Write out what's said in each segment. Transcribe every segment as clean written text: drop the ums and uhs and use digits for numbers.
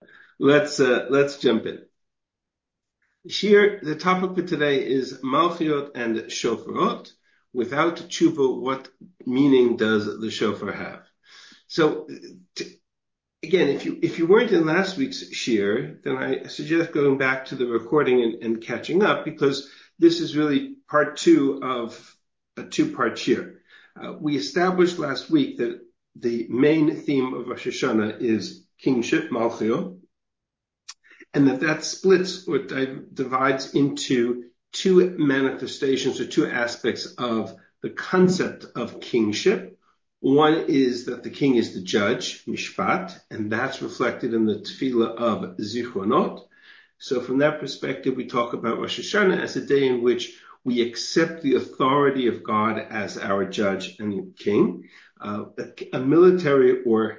Let's jump in. Here, the topic for today is Malchiot and Shofarot. Without tshuva, what meaning does the shofar have? So, again, if you weren't in last week's shir, then I suggest going back to the recording and catching up, because this is really part two of a two-part shir. We established last week that the main theme of Rosh Hashanah is kingship, Malchiot, and that splits or divides into two manifestations or two aspects of the concept of kingship. One is that the king is the judge, mishpat, and that's reflected in the tefillah of zichronot. So from that perspective, we talk about Rosh Hashanah as a day in which we accept the authority of God as our judge and king. A military or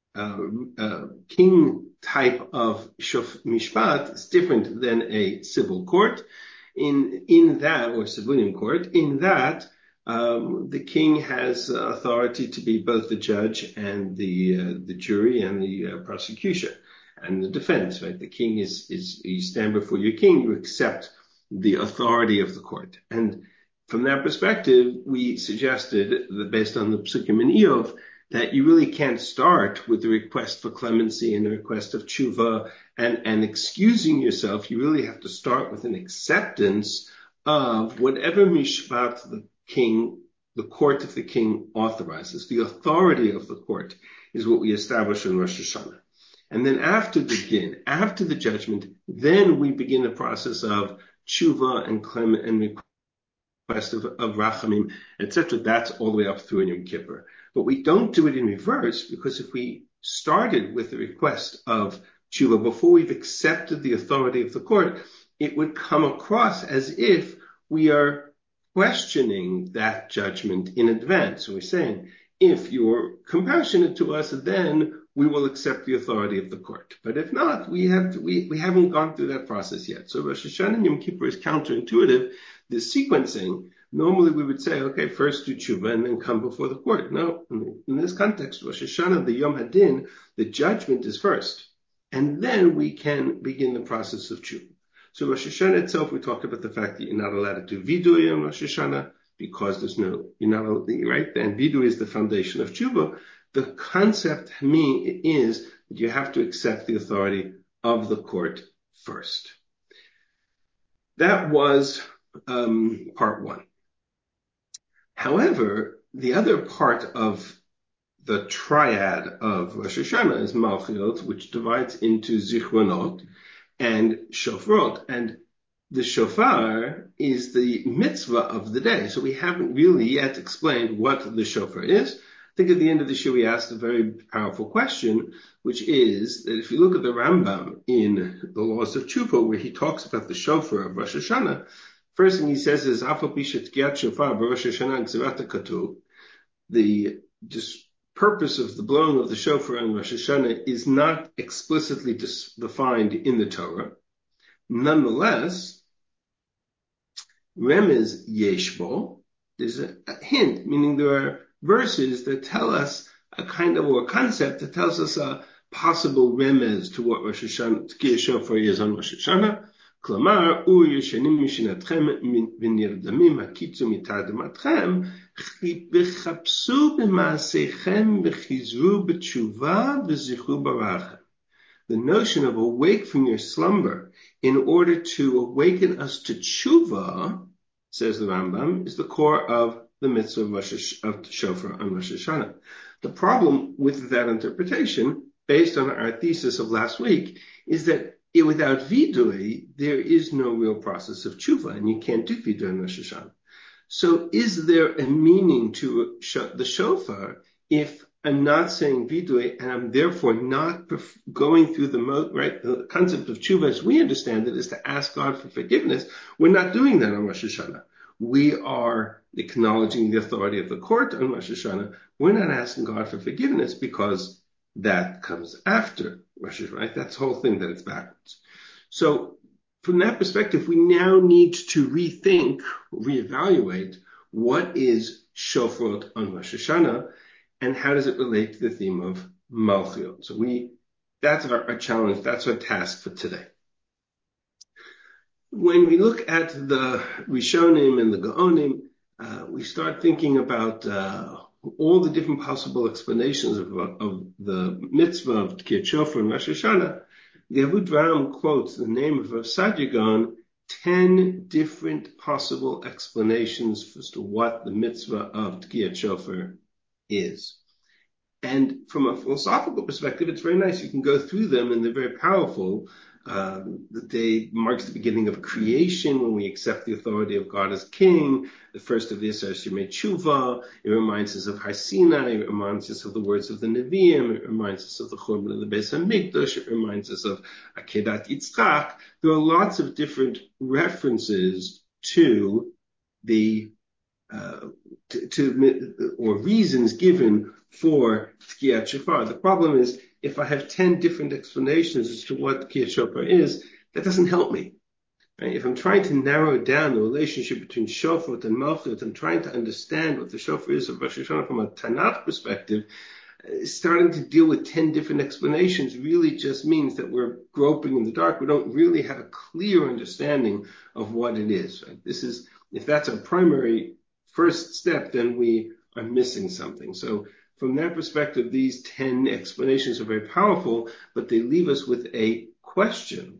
king type of mishpat is different than a civil court. In that, or civilian court, in that the king has authority to be both the judge and the jury and the prosecution and the defense. Right, the king is you stand before your king, you accept the authority of the court, and from that perspective, we suggested that based on the Psukim in Eov, that you really can't start with the request for clemency and the request of tshuva and excusing yourself. You really have to start with an acceptance of whatever mishpat the court of the king authorizes. The authority of the court is what we establish in Rosh Hashanah. And then after the judgment, then we begin the process of tshuva and clement and request of rachamim, etc. That's all the way up through in Yom Kippur. But we don't do it in reverse, because if we started with the request of tshuva before we've accepted the authority of the court, it would come across as if we are questioning that judgment in advance. So we're saying, if you're compassionate to us, then we will accept the authority of the court. But if not, we haven't gone through that process yet. So Rosh Hashanah and Yom Kippur is counterintuitive. The sequencing, normally we would say, okay, first do tshuva and then come before the court. No, in this context, Rosh Hashanah, the Yom Hadin, the judgment is first. And then we can begin the process of tshuva. So Rosh Hashanah itself, we talked about the fact that you're not allowed to do vidui on Rosh Hashanah, because you're not allowed, right? And vidui is the foundation of tshuva. The concept to me is that you have to accept the authority of the court first. That was part one. However, the other part of the triad of Rosh Hashanah is Malchiot, which divides into Zichronot and Shofarot. And the shofar is the mitzvah of the day. So we haven't really yet explained what the shofar is. I think at the end of the show, we asked a very powerful question, which is that if you look at the Rambam in the Laws of Tshuva, where he talks about the shofar of Rosh Hashanah, first thing he says is, the purpose of the blowing of the shofar on Rosh Hashanah is not explicitly defined in the Torah. Nonetheless, remez yeshbo, there's a hint, meaning there are verses that tell us a kind of, or a concept that tells us a possible remez to what Rosh Hashanah, Tkiyah Shofar is on Rosh Hashanah. Klamar, u yeshenim mishinatchem v'nirdamim hakitzu mitardamatchem v'chapsu b'maasechem v'chizru b'tshuva v'zichru barachem. The notion of awake from your slumber in order to awaken us to tshuva, says the Rambam, is the core of the mitzvah of shofar on Rosh Hashanah. The problem with that interpretation, based on our thesis of last week, is that without vidui, there is no real process of tshuva, and you can't do vidui on Rosh Hashanah. So is there a meaning to the shofar if I'm not saying vidui, and I'm therefore not going through the concept of tshuva as we understand it is to ask God for forgiveness? We're not doing that on Rosh Hashanah. We are acknowledging the authority of the court on Rosh Hashanah. We're not asking God for forgiveness because that comes after Rosh Hashanah, right? That's the whole thing, that it's backwards. So from that perspective, we now need to rethink, reevaluate what is shofarot on Rosh Hashanah and how does it relate to the theme of Malchiot. So we That's our challenge. That's our task for today. When we look at the Rishonim and the Gaonim, we start thinking about all the different possible explanations of the mitzvah of Tkiyat Shofar and Rosh Hashanah. The Yehud Ram quotes the name of Rav Saadia Gaon, 10 different possible explanations as to what the mitzvah of Tkiyat Shofar is. And from a philosophical perspective, it's very nice. You can go through them and they're very powerful. The day marks the beginning of creation when we accept the authority of God as king. The first of this is Yemei Tshuva. It reminds us of Har Sinai. It reminds us of the words of the Nevi'im. It reminds us of the Churban of the Beis HaMikdash. It reminds us of Akedat Yitzchak. There are lots of different references to the or reasons given for Tkiyat Shofar. The problem is, if I have 10 different explanations as to what Tkiyat Shofar is, that doesn't help me. Right? If I'm trying to narrow down the relationship between Shofar and Malchut, I'm trying to understand what the Shofar is of Rosh Hashanah from a Tanakh perspective, starting to deal with 10 different explanations really just means that we're groping in the dark. We don't really have a clear understanding of what it is. Right? If that's our primary first step, then we are missing something. So from that perspective, these 10 explanations are very powerful, but they leave us with a question.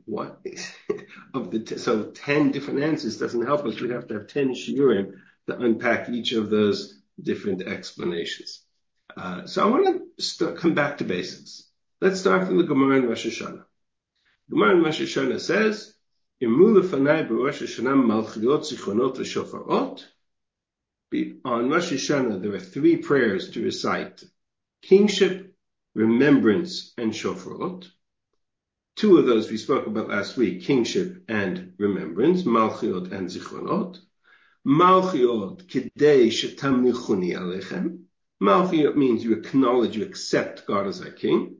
So 10 different answers doesn't help us. We have to have 10 shiurim to unpack each of those different explanations. So I want to come back to basics. Let's start from the Gemara in Rosh Hashanah. Gemara in Rosh Hashanah says, "Imu lefanai b'Rosh Hashanah malchiot zichronot v'shofarot." On Rosh Hashanah, there are 3 prayers to recite: kingship, remembrance, and shofarot. 2 of those we spoke about last week: kingship and remembrance, malchiot and zichronot. Malchiot kidei shetamlichuni alechem. Malchiot means you acknowledge, you accept God as our king.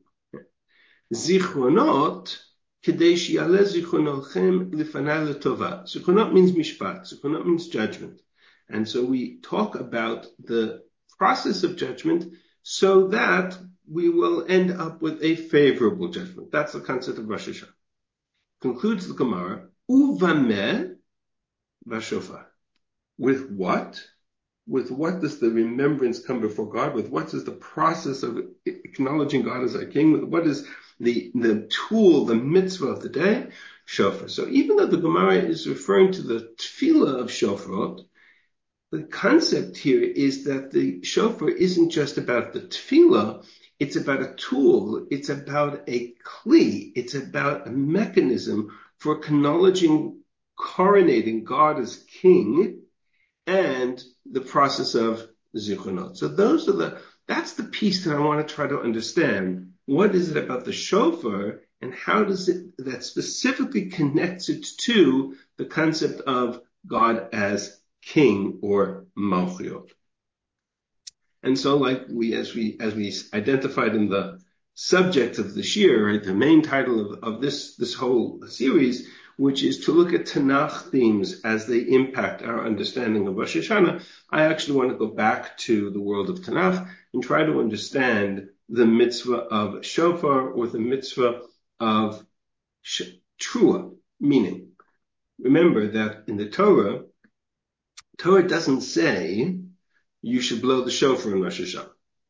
Zichronot kidei shi'aleh zichronochem lifanai letova. Zichronot means mishpat. Zichronot means judgment. And so we talk about the process of judgment so that we will end up with a favorable judgment. That's the concept of Rosh Hashanah. Concludes the Gemara, Uvameh v'shofar. With what? With what does the remembrance come before God? With what is the process of acknowledging God as our king? With what is the tool, the mitzvah of the day? Shofar. So even though the Gemara is referring to the tefillah of shofarot, the concept here is that the shofar isn't just about the tefillah, it's about a tool, it's about a kli, it's about a mechanism for acknowledging, coronating God as king and the process of zichronot. So that's the piece that I want to try to understand. What is it about the shofar and how does that specifically connects it to the concept of God as king or malchiot. And so like as we identified in the subject of the shir, right, the main title of this whole series, which is to look at Tanakh themes as they impact our understanding of Rosh Hashanah, I actually want to go back to the world of Tanakh and try to understand the mitzvah of shofar or the mitzvah of trua, meaning, remember that in the Torah doesn't say you should blow the shofar in Rosh Hashanah.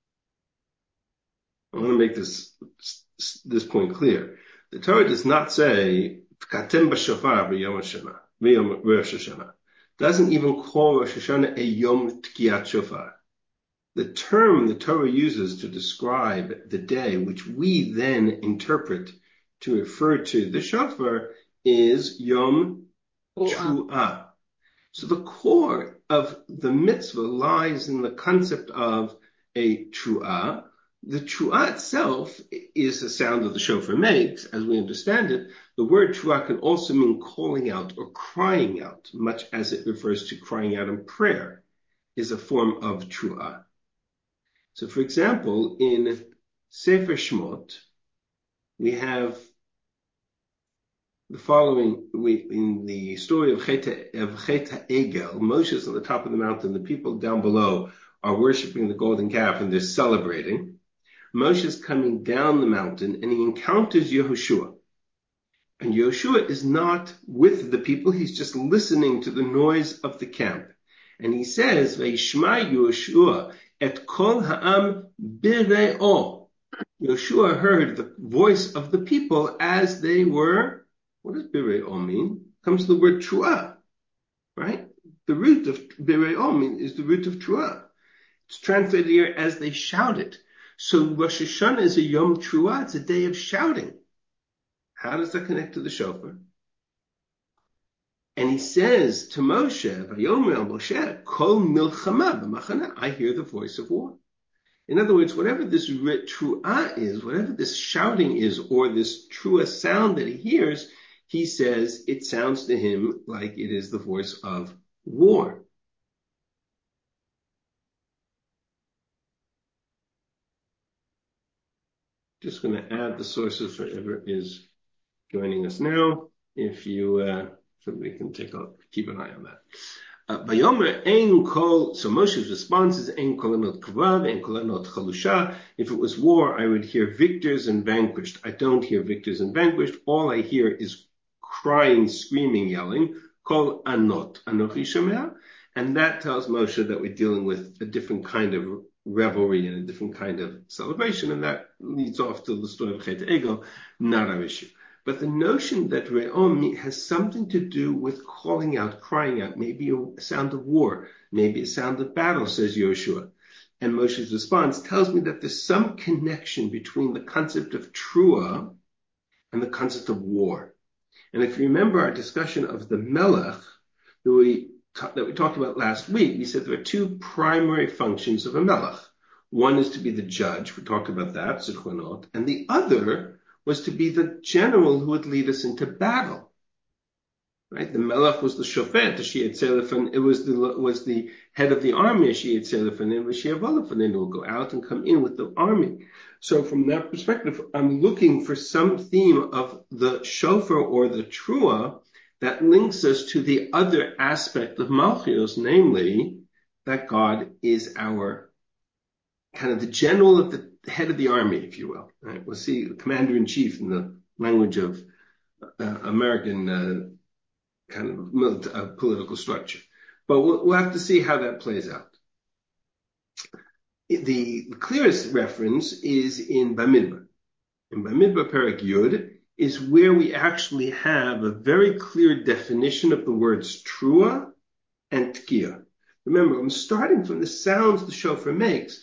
I want to make this point clear. The Torah does not say Katem b'shofar b'yom Rosh Hashanah. Doesn't even call Rosh Hashanah a Yom Tkiyat Shofar. The term the Torah uses to describe the day, which we then interpret to refer to the shofar, is Yom Tru'ah. So the core of the mitzvah lies in the concept of a tru'ah. The tru'ah itself is the sound that the shofar makes, as we understand it. The word tru'ah can also mean calling out or crying out, much as it refers to crying out in prayer, is a form of tru'ah. So, for example, in Sefer Shmot, we have the following, in the story of Chet HaEgel, Moshe is on the top of the mountain, the people down below are worshiping the golden calf and they're celebrating. Moshe is coming down the mountain and he encounters Yehoshua. And Yehoshua is not with the people, he's just listening to the noise of the camp. And he says, Vayishma Yehoshua et kol ha'am bire'o. Yehoshua heard the voice of the people as they were, what does bire'o mean? Comes the word truah, right? The root of bire'o is the root of truah. It's translated here as they shouted. So Rosh Hashanah is a Yom Truah, it's a day of shouting. How does that connect to the shofar? And he says to Moshe, Vayomer el Moshe, Kol milchama b'machana, I hear the voice of war. In other words, whatever this truah is, whatever this shouting is, or this truah sound that he hears, he says it sounds to him like it is the voice of war. Just going to add the sources for whoever is joining us now. If you, somebody can keep an eye on that. Vayomer ein kol, so Moshe's response is ein kol anot kavav, ein kol anot chalusha. If it was war, I would hear victors and vanquished. I don't hear victors and vanquished. All I hear is crying, screaming, yelling. Kol anot, anochi shomea. And that tells Moshe that we're dealing with a different kind of revelry and a different kind of celebration. And that leads off to the story of Chet Egel, not our issue. But the notion that Re'om has something to do with calling out, crying out, maybe a sound of war, maybe a sound of battle, says Yehoshua. And Moshe's response tells me that there's some connection between the concept of Truah and the concept of war. And if you remember our discussion of the Melech that we talked about last week, we said there are two primary functions of a Melech. One is to be the judge, we talked about that, Zichronot, and the other was to be the general who would lead us into battle. Right? The Melech was the Shofet, the Shiat Selefan, it was the head of the army, Shiat Selefan, and Shiat Volefan, and will go out and come in with the army. So from that perspective, I'm looking for some theme of the shofar or the truah that links us to the other aspect of Malchios, namely that God is our kind of the general of the head of the army, if you will. Right? We'll see commander-in-chief in the language of American kind of political structure. But we'll have to see how that plays out. The clearest reference is in Bamidbar. In Bamidbar Perek Yud is where we actually have a very clear definition of the words Truah and Tkiah. Remember, I'm starting from the sounds the shofar makes,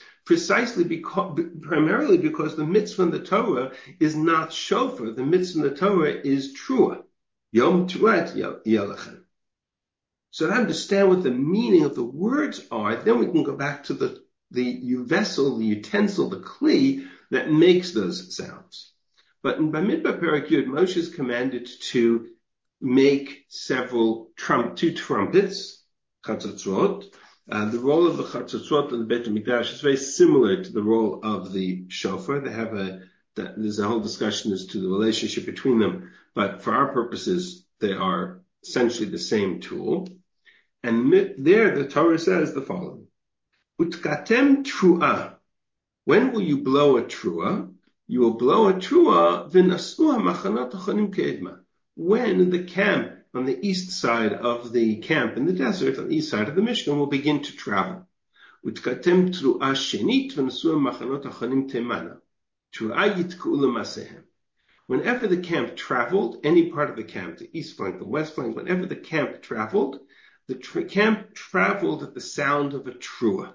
primarily because the mitzvah in the Torah is not shofar. The mitzvah in the Torah is Truah. Yom Truat Yelachem. So to understand what the meaning of the words are, then we can go back to the vessel, the utensil, the kli that makes those sounds. But in Bamidbar Perek Yud, Moshe is commanded to make two trumpets, chatzotzot. The role of the chatzotzot in the Beit HaMikdash is very similar to the role of the shofar. There's a whole discussion as to the relationship between them, but for our purposes, they are essentially the same tool. And there the Torah says the following: Utkatem truah. When will you blow a truah? You will blow a truah v'nas'u ha'machanot hachanim ke'edma. When the camp on the east side of the camp in the desert, on the east side of the Mishkan, will begin to travel. Utkatem truah shenit v'nas'u ha'machanot hachanim temana. Truah yitku'u l'masehem. Whenever the camp traveled, any part of the camp, the east flank, the west flank, whenever the camp traveled, the camp traveled at the sound of a truah.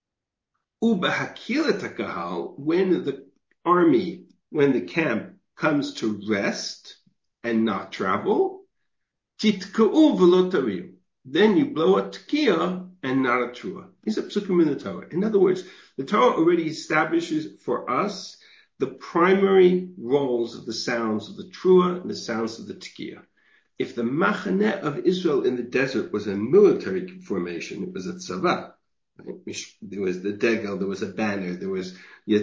Ubahakilat hakahal, when the camp comes to rest and not travel, titka'u v'lo tariu. Then you blow a tkiah and not a truah. These are psukim in the Torah. In other words, the Torah already establishes for us the primary roles of the sounds of the truah and the sounds of the tkiah. If the machaneh of Israel in the desert was a military formation, it was a tzavah. There was the degel, there was a banner, there was the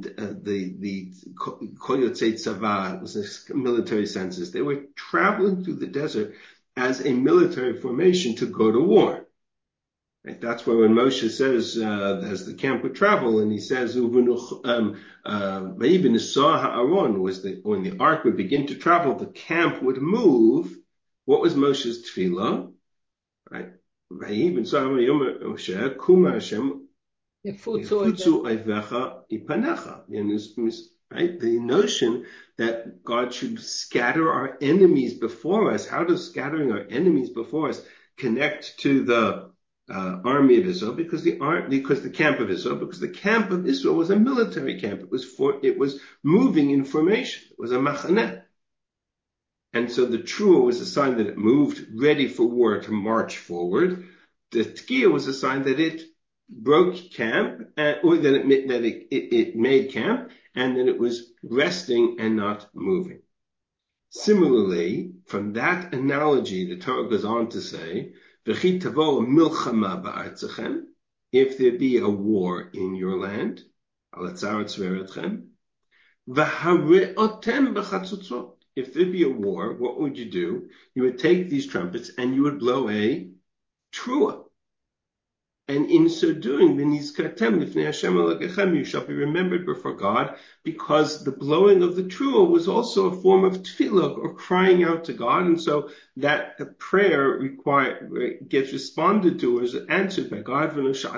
kol yotzei tzavah, it was a military census. They were traveling through the desert as a military formation to go to war. Right? That's why when Moshe says, as the camp would travel, and he says, when the ark would begin to travel, the camp would move. What was Moshe's tefillah? Right? Right? The notion that God should scatter our enemies before us. How does scattering our enemies before us connect to the army of Israel? Because the camp of Israel, because the camp of Israel was a military camp. It was moving in formation. It was a machaneh. And so the trua was a sign that it moved ready for war to march forward. The tkiya was a sign that it broke camp, or that it made camp, and that it was resting and not moving. Similarly, from that analogy, the Torah goes on to say, "V'chi tavo milchama ba'artzachem," if there be a war in your land, alatzaret zveretchem, v'hareotem b'chatzutzot. If there be a war, what would you do? You would take these trumpets and you would blow a trua. And in so doing, you shall be remembered before God, because the blowing of the trua was also a form of tefillah, or crying out to God. And so that prayer gets responded to, or is answered by God.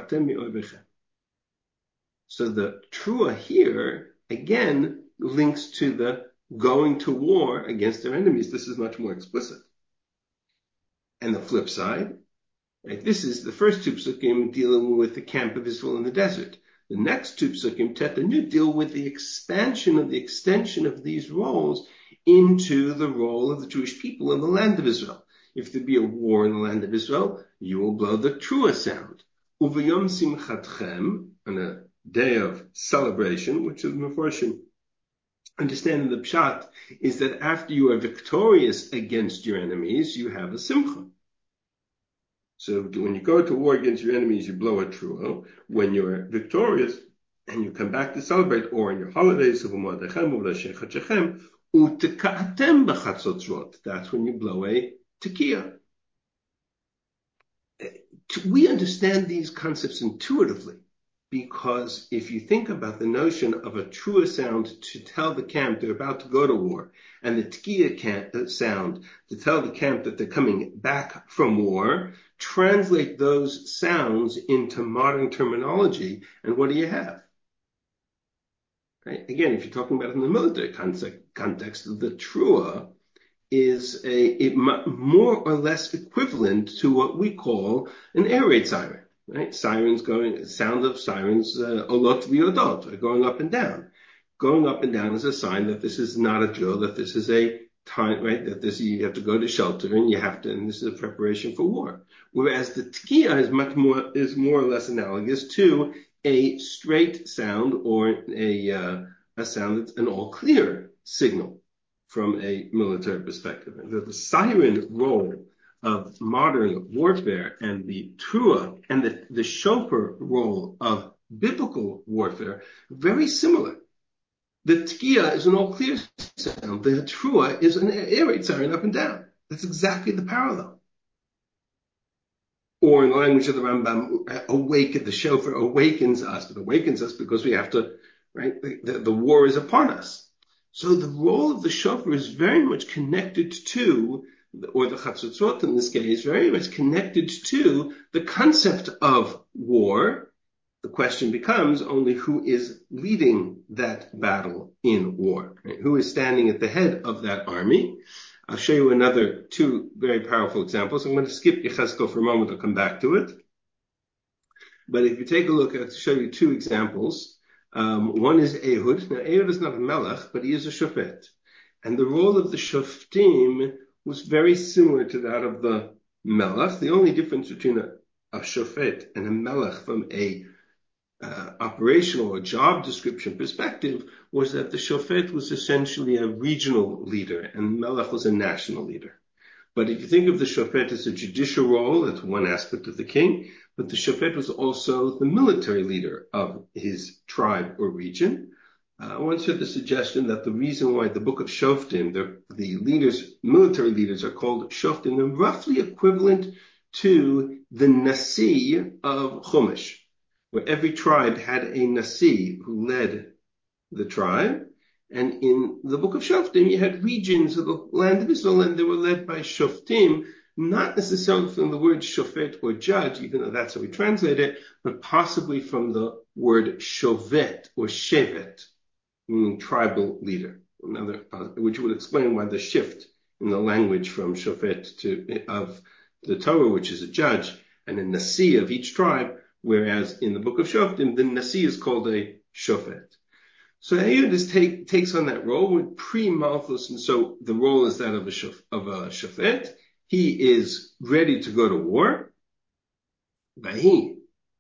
So the trua here, again, links to the going to war against their enemies. This is much more explicit. And the flip side, right? This is the first two psukim dealing with the camp of Israel in the desert. The next two psukim, Tet and Yud, deal with the extension of these roles into the role of the Jewish people in the land of Israel. If there be a war in the land of Israel, you will blow the trua sound. Uvayom simchatchem, on a day of celebration, which is Meforshim understanding the pshat, is that after you are victorious against your enemies, you have a simcha. So when you go to war against your enemies, you blow a trua. When you're victorious and you come back to celebrate, or in your holidays, that's when you blow a tekiah. We understand these concepts intuitively, because if you think about the notion of a trua sound to tell the camp they're about to go to war, and the tekiah sound to tell the camp that they're coming back from war, translate those sounds into modern terminology, and what do you have? Right? Again, if you're talking about it in the military context, the trua is more or less equivalent to what we call an air raid siren. Right? Sirens sound of sirens, olot v'yodot, are going up and down. Going up and down is a sign that this is not a drill, that this is a time, right? That you have to go to shelter and and this is a preparation for war. Whereas the tekiah is more or less analogous to a straight sound, or a sound that's an all clear signal from a military perspective. And the siren role of modern warfare and the trua and the shofar role of biblical warfare, very similar. The tekiah is an all clear sound. The trua is an air raid siren up and down. That's exactly the parallel. Or in the language of the Rambam, the shofar awakens us. It awakens us because we have to, right? The war is upon us. So the role of the shofar is very much connected to, or the chatzutzot in this case, very much connected to the concept of war. The question becomes only who is leading that battle in war, right? Who is standing at the head of that army. I'll show you two very powerful examples. I'm going to skip Yechezkel for a moment. I'll come back to it. But if you take a look, I'll show you two examples. One is Ehud. Now, Ehud is not a melech, but he is a shofet. And the role of the shoftim was very similar to that of the melech. The only difference between a shofet and a melech from a operational or job description perspective was that the shofet was essentially a regional leader and melech was a national leader. But if you think of the shofet as a judicial role, that's one aspect of the king, but the shofet was also the military leader of his tribe or region. I once heard the suggestion that the reason why the book of Shoftim, the military leaders are called Shoftim, are roughly equivalent to the Nasi of Chumash, where every tribe had a Nasi who led the tribe. And in the book of Shoftim, you had regions of the land of Israel, and they were led by Shoftim, not necessarily from the word shofet or judge, even though that's how we translate it, but possibly from the word shovet or shevet, meaning tribal leader. Which would explain why the shift in the language from shofet of the Torah, which is a judge, and a nasi of each tribe, whereas in the book of Shoftim, the nasi is called a shofet. So Ehud takes on that role with pre-Malchus, and so the role is that of a shofet. He is ready to go to war. Ehud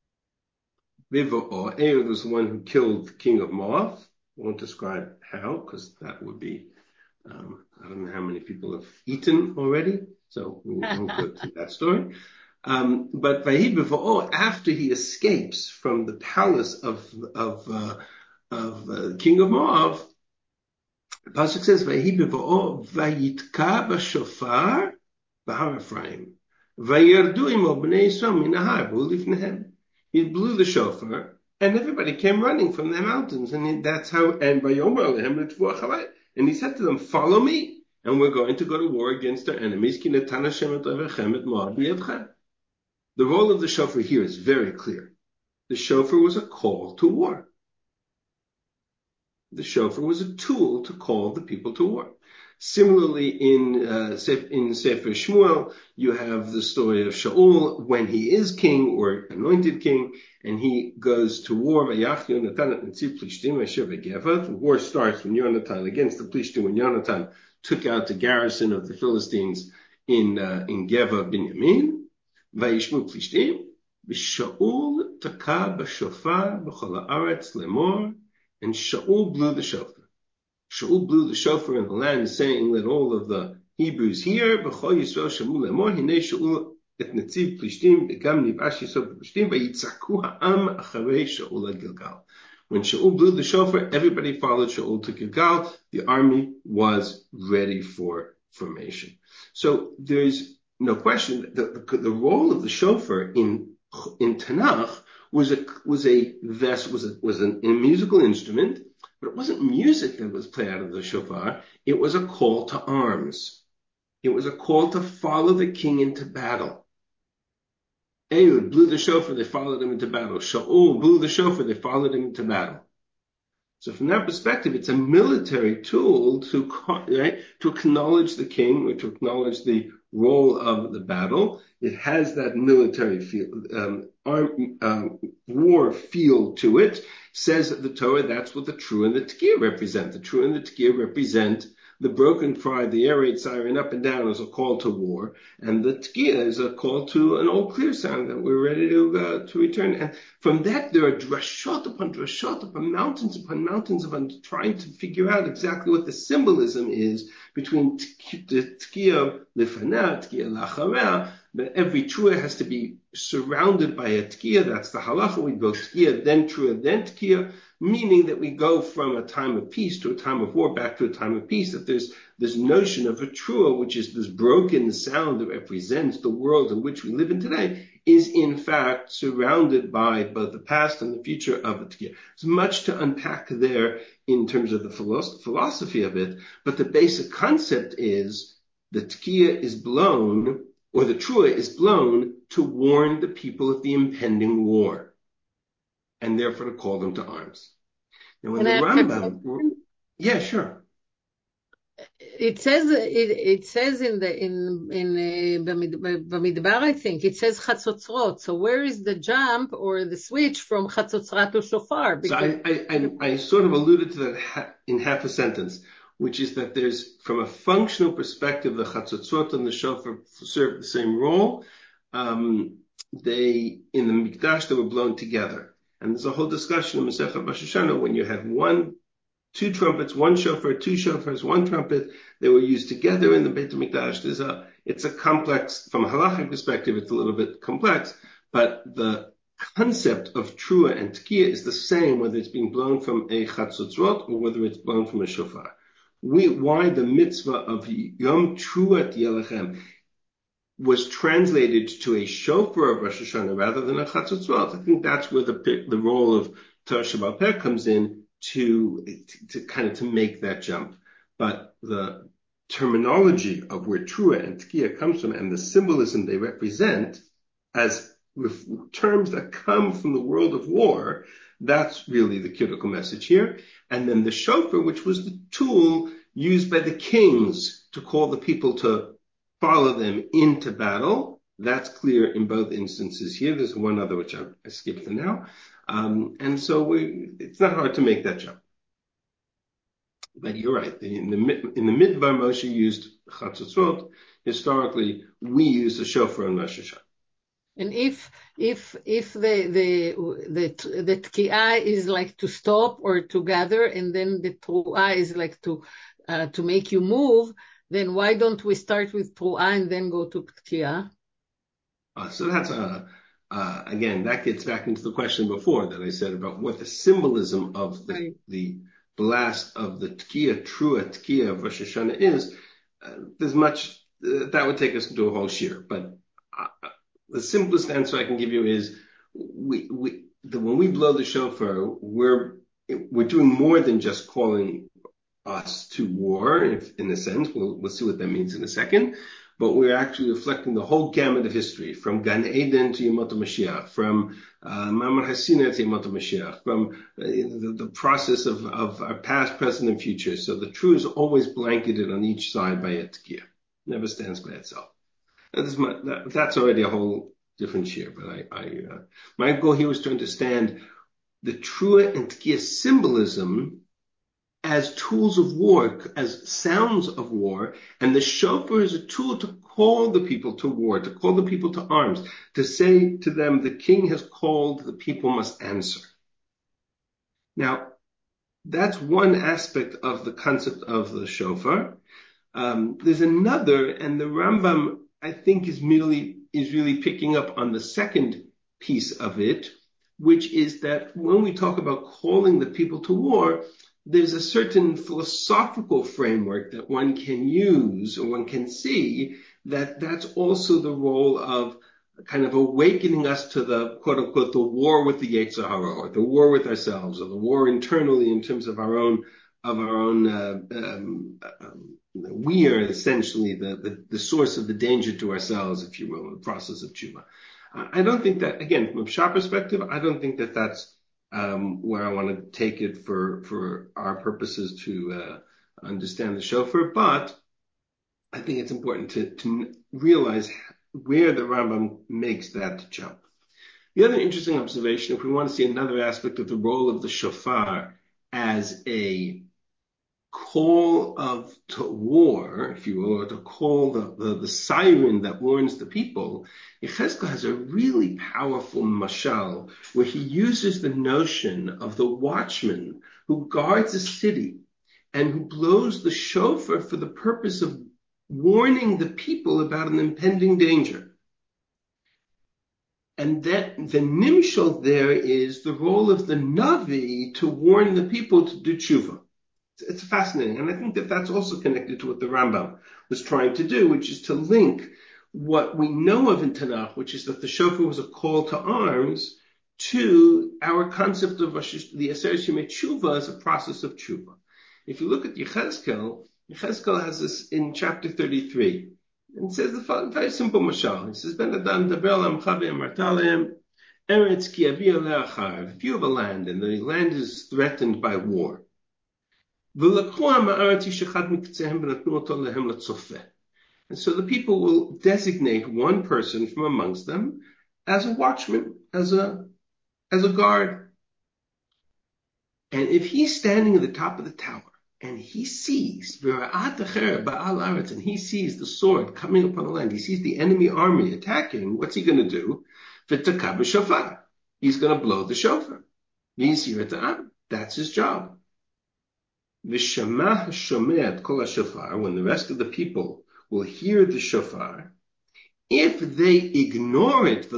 was the one who killed the king of Moab. I won't describe how, because that would be, I don't know how many people have eaten already, so we won't go to that story. But Vahi B'Va'o, after he escapes from the palace of king of Moab, the pasuk says, Vahi B'Va'o Vayitka B'Shofar B'Har Ephraim Vayerdu Imo B'nei Yisrael Min Ha'ar B'Ulifnehem. He blew the shofar, and everybody came running from the mountains, and that's how. And and he said to them, "Follow me, and we're going to go to war against our enemies." The role of the shofar here is very clear. The shofar was a call to war. The shofar was a tool to call the people to war. Similarly, in Sefer Shmuel, you have the story of Shaul when he is king or anointed king, and he goes to war. The war starts when Yonatan against the Plishtim, when Yonatan took out the garrison of the Philistines in Geva Binyamin. Vayishmu Plishtim, Shaul taka b'shofar b'chol haaretz lemor, and Shaul blew the shofar. Shaul blew the shofar in the land, saying, "Let all of the Hebrews hear." B'chol Yisrael shamu lemor, hinei Shaul et netziv Plishtim, v'gam nivash Yisrael Plishtim, v'yitzaku ha'am acharei Shaul ad Gilgal. When Shaul blew the shofar, everybody followed Shaul to Gilgal. The army was ready for formation. So there's no question that the role of the shofar in Tanakh was a musical instrument. But it wasn't music that was played out of the shofar. It was a call to arms. It was a call to follow the king into battle. Ehud blew the shofar, they followed him into battle. Shaul blew the shofar, they followed him into battle. So from that perspective, it's a military tool to acknowledge the king, or to acknowledge the role of the battle. It has that military feel, war feel to it. Says that the Torah, that's what the Trua and the Tekiah represent. The Trua and the Tekiah represent the broken cry, the air raid siren up and down is a call to war, and the Tekiah is a call to an all clear sound that we're ready to return. And from that, there are drashot upon mountains upon mountains upon trying to figure out exactly what the symbolism is between the Tekiah Lefana, Tekiah Lacharea. But every Trua has to be surrounded by a Tekiah. That's the halacha. We go Tekiah, then Trua, then Tekiah, meaning that we go from a time of peace to a time of war, back to a time of peace, that there's this notion of a Trua, which is this broken sound that represents the world in which we live in today, is in fact surrounded by both the past and the future of a Tekiah. There's much to unpack there in terms of the philosophy of it, but the basic concept is the Tekiah is blown, or the Trua is blown to warn the people of the impending war, and therefore to call them to arms. Now, in the Rambam, yeah, sure. It says in Bamidbar, I think it says Chatzotzrot. So where is the jump or the switch from Chatzotzrat to Shofar? Because so I sort of alluded to that in half a sentence, which is that there's, from a functional perspective, the Chatzotzrot and the Shofar serve the same role. In the Mikdash, they were blown together. And there's a whole discussion in Masechet Rosh Hashanah when you had two trumpets, one shofar, two shofars, one trumpet. They were used together in the Beit HaMikdash. It's a complex, from a halachic perspective, it's a little bit complex, but the concept of Trua and Tekiah is the same, whether it's being blown from a Chatzotzrot or whether it's blown from a shofar. Why the mitzvah of Yom Truat Yelechem? was translated to a shofar of Rosh Hashanah rather than a Chatzotzot, I think that's where the role of Torah Sheba'al Peh comes in to make that jump. But the terminology of where Trua and Tkiya comes from and the symbolism they represent as with terms that come from the world of war, that's really the critical message here. And then the shofar, which was the tool used by the kings to call the people to follow them into battle. That's clear in both instances here. There's one other which I skipped for now. And so it's not hard to make that jump. But you're right. In the Midbar, Moshe used Chatzotzot. Historically, we use the shofar on Rosh Hashanah. And if the Tki'ah is like to stop or to gather, and then the Tru'ah is like to make you move, then why don't we start with Tru'ah and then go to Tki'ah? So that's again, that gets back into the question before that I said about what the symbolism of the blast of the Tkiya, Trua Tkiya of Rosh Hashanah is. There's much that would take us into a whole shir, but the simplest answer I can give you is when we blow the shofar, we're doing more than just calling us to war, in a sense. We'll see what that means in a second. But we're actually reflecting the whole gamut of history, from Gan Eden to Yemot HaMashiach, from Mamar Hasina to Yemot HaMashiach, from the process of our past, present, and future. So the true is always blanketed on each side by a Tkiya. Never stands by itself. That's already a whole different shir. But my goal here was to understand the Trua and Tkiya symbolism as tools of war, as sounds of war, and the shofar is a tool to call the people to war, to call the people to arms, to say to them, the king has called, the people must answer. Now, that's one aspect of the concept of the shofar. There's another, and the Rambam, I think, is really picking up on the second piece of it, which is that when we talk about calling the people to war, there's a certain philosophical framework that one can use or one can see that's also the role of kind of awakening us to the quote unquote the war with the Yetzer Hara, or the war with ourselves, or the war internally in terms of our own we are essentially the source of the danger to ourselves, if you will, in the process of tshuva. I don't think that, again, from a Shah perspective, I don't think that that's where I want to take it for our purposes to understand the shofar, but I think it's important to realize where the Rambam makes that jump. The other interesting observation, if we want to see another aspect of the role of the shofar as a call to war, if you will, or to call the siren that warns the people, Yechezkel has a really powerful mashal where he uses the notion of the watchman who guards a city and who blows the shofar for the purpose of warning the people about an impending danger. And that the nimshal there is the role of the Navi to warn the people to do tshuva. It's fascinating. And I think that that's also connected to what the Rambam was trying to do, which is to link what we know of in Tanakh, which is that the shofar was a call to arms, to our concept of the Aseret Shemei Tshuva as a process of tshuva. If you look at Yechezkel has this in chapter 33. And it says the very simple mashal. He says, Ben Adam daber l'amcha ve'amarta lehem, eretz ki avi aleh achar. If you have a land, and the land is threatened by war, and so the people will designate one person from amongst them as a watchman, as a guard. And if he's standing at the top of the tower and he sees, and he sees the sword coming upon the land, he sees the enemy army attacking, what's he going to do? He's going to blow the shofar. That's his job. When the rest of the people will hear the shofar, if they ignore it,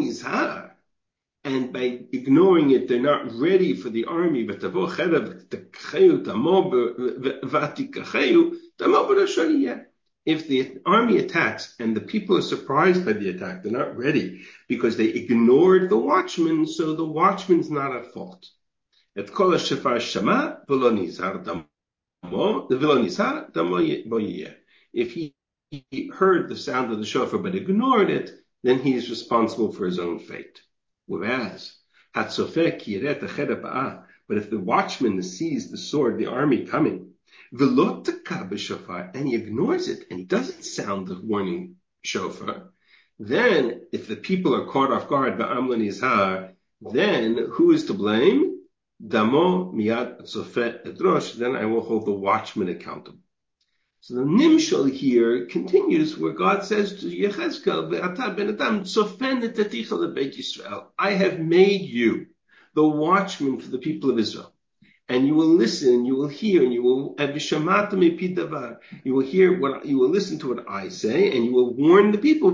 and by ignoring it, they're not ready for the army, If the army attacks and the people are surprised by the attack, they're not ready because they ignored the watchman, so the watchman's not at fault. Et kol hashofar shama v'lo nizar damo yeh. If he heard the sound of the shofar but ignored it, then he is responsible for his own fate. Whereas, hatzofek yiret ached ba'ah, but if the watchman sees the sword, the army coming, and he ignores it, and he doesn't sound the warning shofar, then if the people are caught off guard, then who is to blame? Damo miyad tzofet edrosh, then I will hold the watchman accountable. So the nimshal here continues where God says to Yechezkel, I have made you the watchman for the people of Israel. And you will listen, you will hear, and you will listen to what I say, and you will warn the people.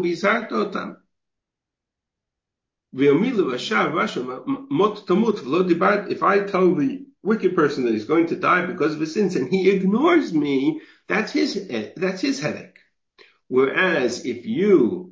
If I tell the wicked person that he's going to die because of his sins, and he ignores me, that's his headache. Whereas if you,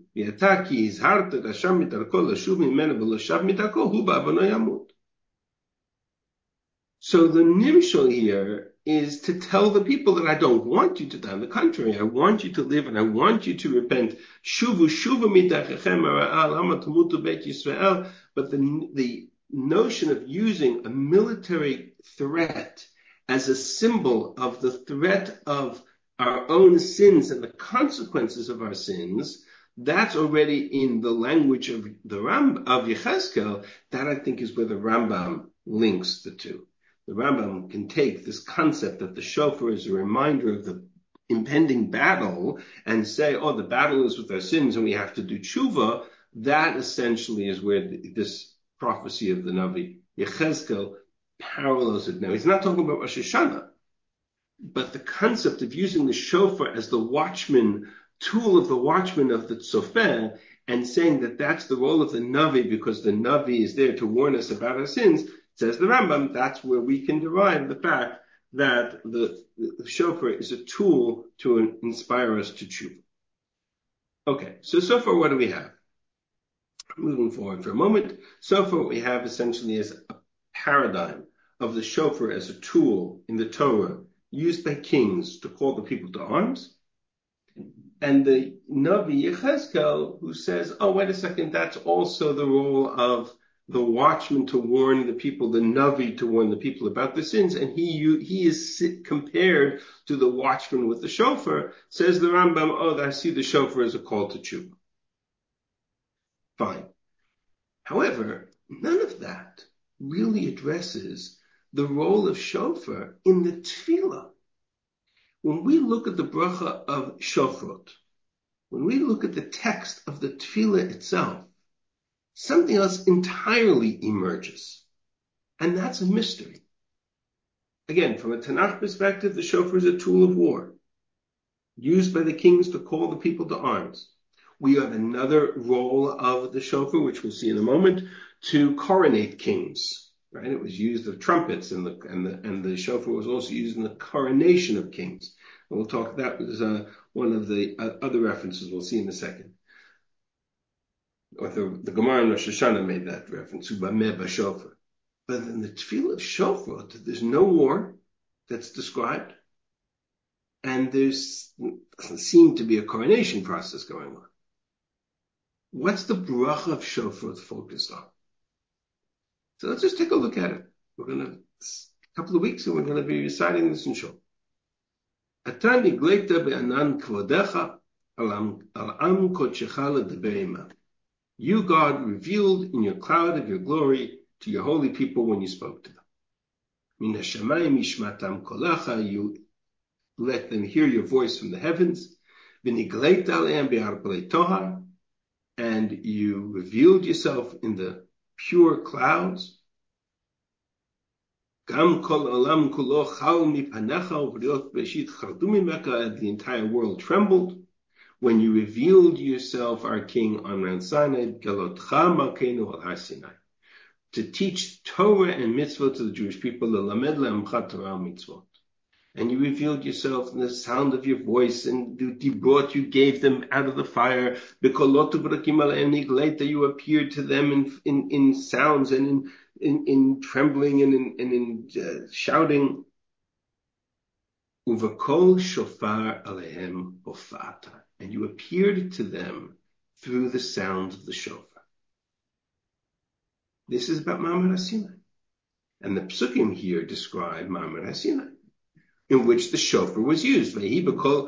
so the nimshal here is to tell the people that I don't want you to die. On the contrary, I want you to live and I want you to repent. Shuvu mitachechem lama tamutu beit Yisrael. But the notion of using a military threat as a symbol of the threat of our own sins and the consequences of our sins, that's already in the language of the of Yechezkel. That I think is where the Rambam links the two. The Rambam can take this concept that the shofar is a reminder of the impending battle and say, oh, the battle is with our sins and we have to do tshuva. That essentially is where this prophecy of the Navi Yechezkel parallels it now. He's not talking about Rosh Hashanah, but the concept of using the shofar as the watchman, tool of the watchman of the tzofeh, and saying that that's the role of the Navi because the Navi is there to warn us about our sins. Says the Rambam, that's where we can derive the fact that the shofar is a tool to inspire us to tshuva. Okay, so far what do we have? Moving forward for a moment, so far what we have essentially is a paradigm of the shofar as a tool in the Torah used by kings to call the people to arms. And the Navi Yechezkel who says, oh, wait a second, that's also the role of the watchman to warn the people, the Navi to warn the people about the sins, and he is compared to the watchman with the shofar. Says the Rambam, oh, I see the shofar as a call to tshuva. Fine. However, none of that really addresses the role of shofar in the tefillah. When we look at the bracha of shofrot, when we look at the text of the tefillah itself, something else entirely emerges. And that's a mystery. Again, from a Tanakh perspective, the shofar is a tool of war, used by the kings to call the people to arms. We have another role of the shofar, which we'll see in a moment, to coronate kings. Right? It was used of trumpets, and the shofar was also used in the coronation of kings. And we'll talk that was one of the other references we'll see in a second. Or the Gemara in Rosh Hashanah made that reference, Ubameh b'shofar. But in the tefillah of shofar, there's no war that's described, and there's doesn't seem to be a coronation process going on. What's the bracha of shofar focused on? So let's just take a look at it. We're going to, a couple of weeks, and we're going to be reciting this in Shul. Atani gleita be'anan kvodecha al am kodshecha ledaber. You, God, revealed in your cloud of your glory to your holy people when you spoke to them. Min hashamayim yishmatam kolecha, you let them hear your voice from the heavens. V'nigleita aleim be'arpalei tohar, and you revealed yourself in the pure clouds. Gam kol olam kulo chal mipanecha u'v'riot b'eshit chardu mimeka, and the entire world trembled. When you revealed yourself, our King, on Mount Sinai, Gelotcha Malkeinu al Har Sinai, to teach Torah and mitzvot to the Jewish people, Lelamed le'amcha Torah mitzvot, and you revealed yourself in the sound of your voice, and you gave them out of the fire. Later you appeared to them in sounds and in trembling and in shouting. Uvakol shofar alehem hofata, and you appeared to them through the sound of the shofar. This is about Ma'amad HaSinai. And the psukim here describe Ma'amad HaSinai, in which the shofar was used. When you start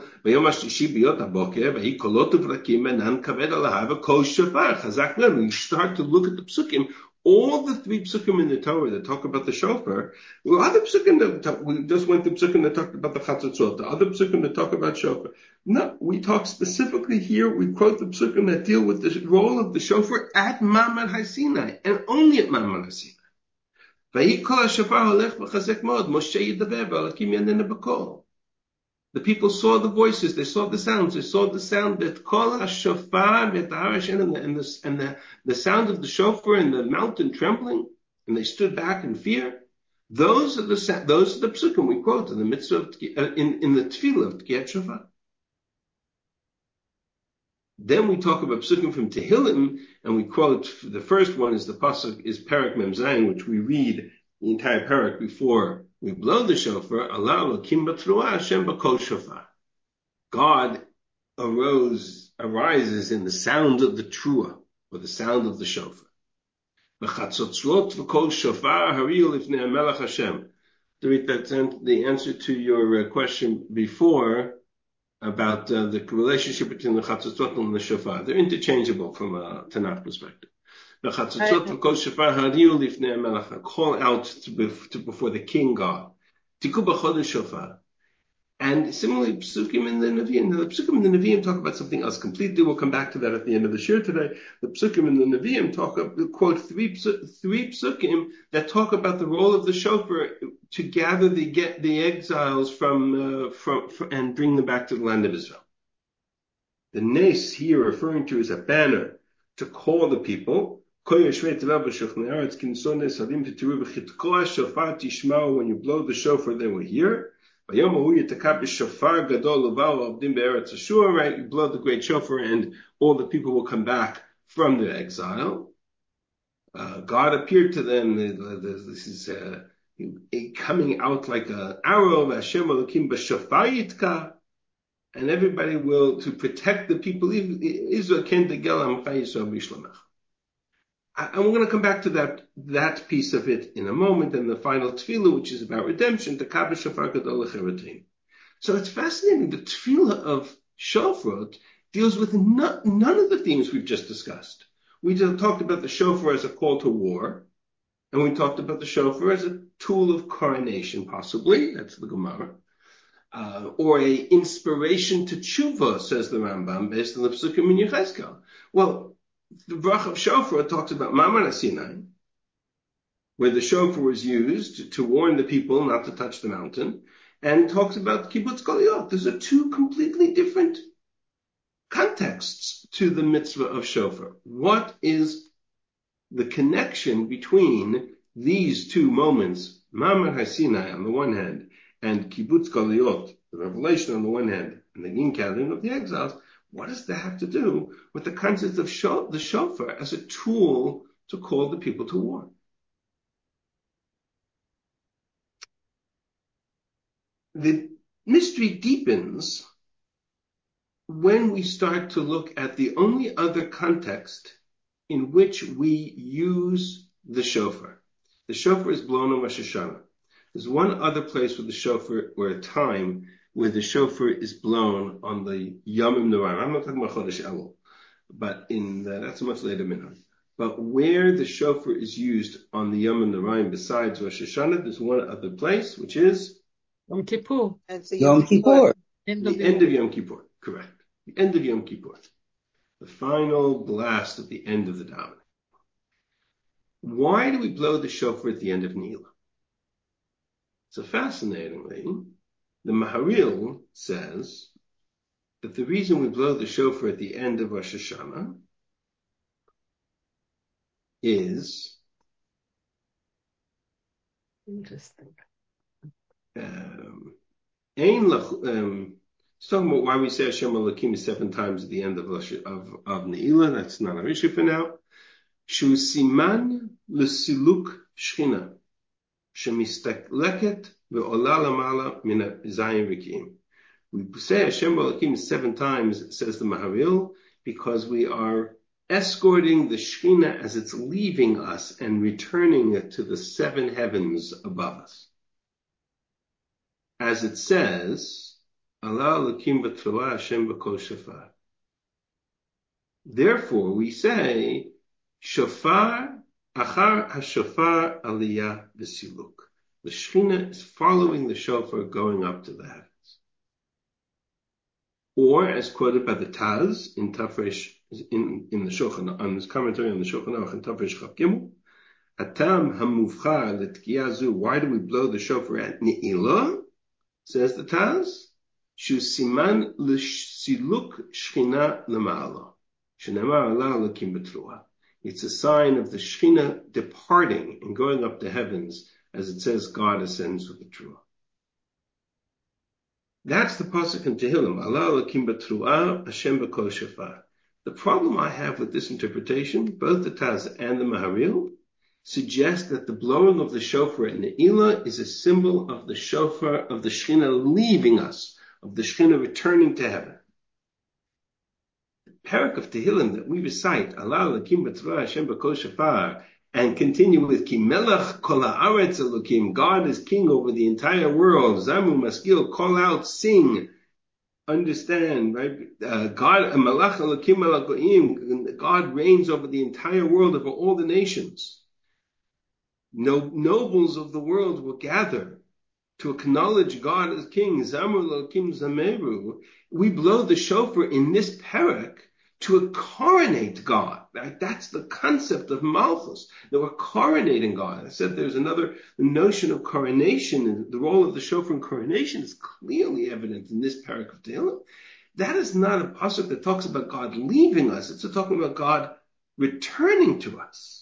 to look at the psukim, all the three psukim in the Torah that talk about the shofar, well, other psukim we just went to psukim that talked about the chatzotzot, the other psukim that talk about shofar. No, we talk specifically here, we quote the psukim that deal with the role of the shofar at Ma'amad HaSinai, and only at Ma'amad HaSinai. The people saw the voices, they saw the sounds, they saw the sound that the sound of the shofar and the mountain trembling, and they stood back in fear. Those are the psukim we quote in the mitzvah of, in the tefillah of Tkiyat Shofar. Then we talk about psukim from Tehillim, and we quote, the first one is the pasuk is Perek Mem Zayin, which we read the entire Perek before we blow the shofar. Allah Elokim b'truah Hashem b'kol shofar. God arises in the sound of the truah, or the sound of the shofar. B'chatzotzot v'kol shofar hariu lifnei HaMelech Hashem. That's the answer to your question before, about the relationship between the chatzotzot and the shofar. They're interchangeable from a Tanakh perspective. The chatzotzot v'kol shofar hariu lifnei HaMelech, call out before the king God. Tiku b'chodesh shofar. And similarly, psukim in the Nevi'im. Now, the psukim in the Nevi'im talk about something else completely. We'll come back to that at the end of the shir today. The psukim in the Nevi'im quote three psukim that talk about the role of the shofar to gather the exiles from and bring them back to the land of Israel. The nes here referring to is a banner to call the people. When you blow the shofar, they will hear. Right, you blow the great shofar and all the people will come back from their exile. God appeared to them. This is coming out like an arrow, and everybody will, to protect the people, Israel can and we're going to come back to that piece of it in a moment, and the final tefillah, which is about redemption, to Kabbalah Shofar Gadol L'Cheratim. So it's fascinating. The tefillah of shofar deals with none of the themes we've just discussed. We just talked about the shofar as a call to war, and we talked about the shofar as a tool of coronation, possibly. That's the Gemara. Or a inspiration to tshuva, says the Rambam, based on the Psukim in Yechezkel. Well, the Brach of Shofar talks about Ma'amad HaSinai, where the shofar was used to warn the people not to touch the mountain, and talks about Kibbutz Goliot. Those are two completely different contexts to the mitzvah of shofar. What is the connection between these two moments, Ma'amad HaSinai on the one hand, and Kibbutz Goliot, the revelation on the one hand, and the in-gathering of the exiles? What does that have to do with the concept of the shofar as a tool to call the people to war? The mystery deepens when we start to look at the only other context in which we use the shofar. The shofar is blown on Rosh Hashanah. There's one other place where the shofar, or a time where the shofar is blown on the Yomim Noraim. I'm not talking about Chodesh Elul, but that's a much later minhag. But where the shofar is used on the Yomim Noraim besides Rosh Hashanah, there's one other place, which is Yom Kippur. Yom Kippur. The end of Yom Kippur, correct. The end of Yom Kippur. The final blast at the end of the davening. Why do we blow the shofar at the end of Ne'ilah? So fascinatingly, the Maharil says that the reason we blow the shofar at the end of Rosh Hashanah is interesting. It's talking about why we say Hashem Elokim 7 times at the end of Ne'ilah. That's not our issue for now. Shu siman l'siluk shchina shemistakleket ve'ola lamala min ha'zayim rikim. We say Hashem Elokim 7 times, says the Maharil, because we are escorting the Shekhinah as it's leaving us and returning it to the 7 heavens above us. As it says, Allah Elokim b'tfilah Hashem b'kol shofar. Therefore, we say, Shofar, achar hashofar aliyah v'siluk. The Shekhinah is following the shofar going up to the heavens. Or, as quoted by the Taz in Tafresh, in the Shulchan, on his commentary on the Shulchan Aruch in Tafresh Chav Gimel, Atam hamuvchar l'tkiyazu. Why do we blow the shofar at Ne'ilah? Says the Taz, Shu siman l'siluk shchina l'ma'ala. Shenemar Allah l'kim b'truah. It's a sign of the Shekhinah departing and going up to heavens, as it says God ascends with the Truah. That's the pasuk in Tehillim. Allah Elokim b'truah, Hashem b'kol shofar. The problem I have with this interpretation, both the Taz and the Maharil, suggest that the blowing of the shofar at Ne'ilah is a symbol of the shofar of the Shekhinah leaving us, of the Shekhinah returning to heaven. The parak of Tehillim that we recite, Allah Elokim b'truah, Hashem b'kol shofar, and continue with Ki melech kol haaretz Elokim, God is king over the entire world. Zamu maskil, call out, sing, understand, right? God, Malach Elokim melech goyim, God reigns over the entire world, over all the nations. Nobles of the world will gather to acknowledge God as king. Zamu Elokim zameru. We blow the shofar in this parak to coronate God. Right? That's the concept of Malchus, that we're coronating God. I said there's another notion of coronation, and the role of the shofar in coronation is clearly evident in this parak of Tehillim. That is not a pasuk that talks about God leaving us. It's talking about God returning to us.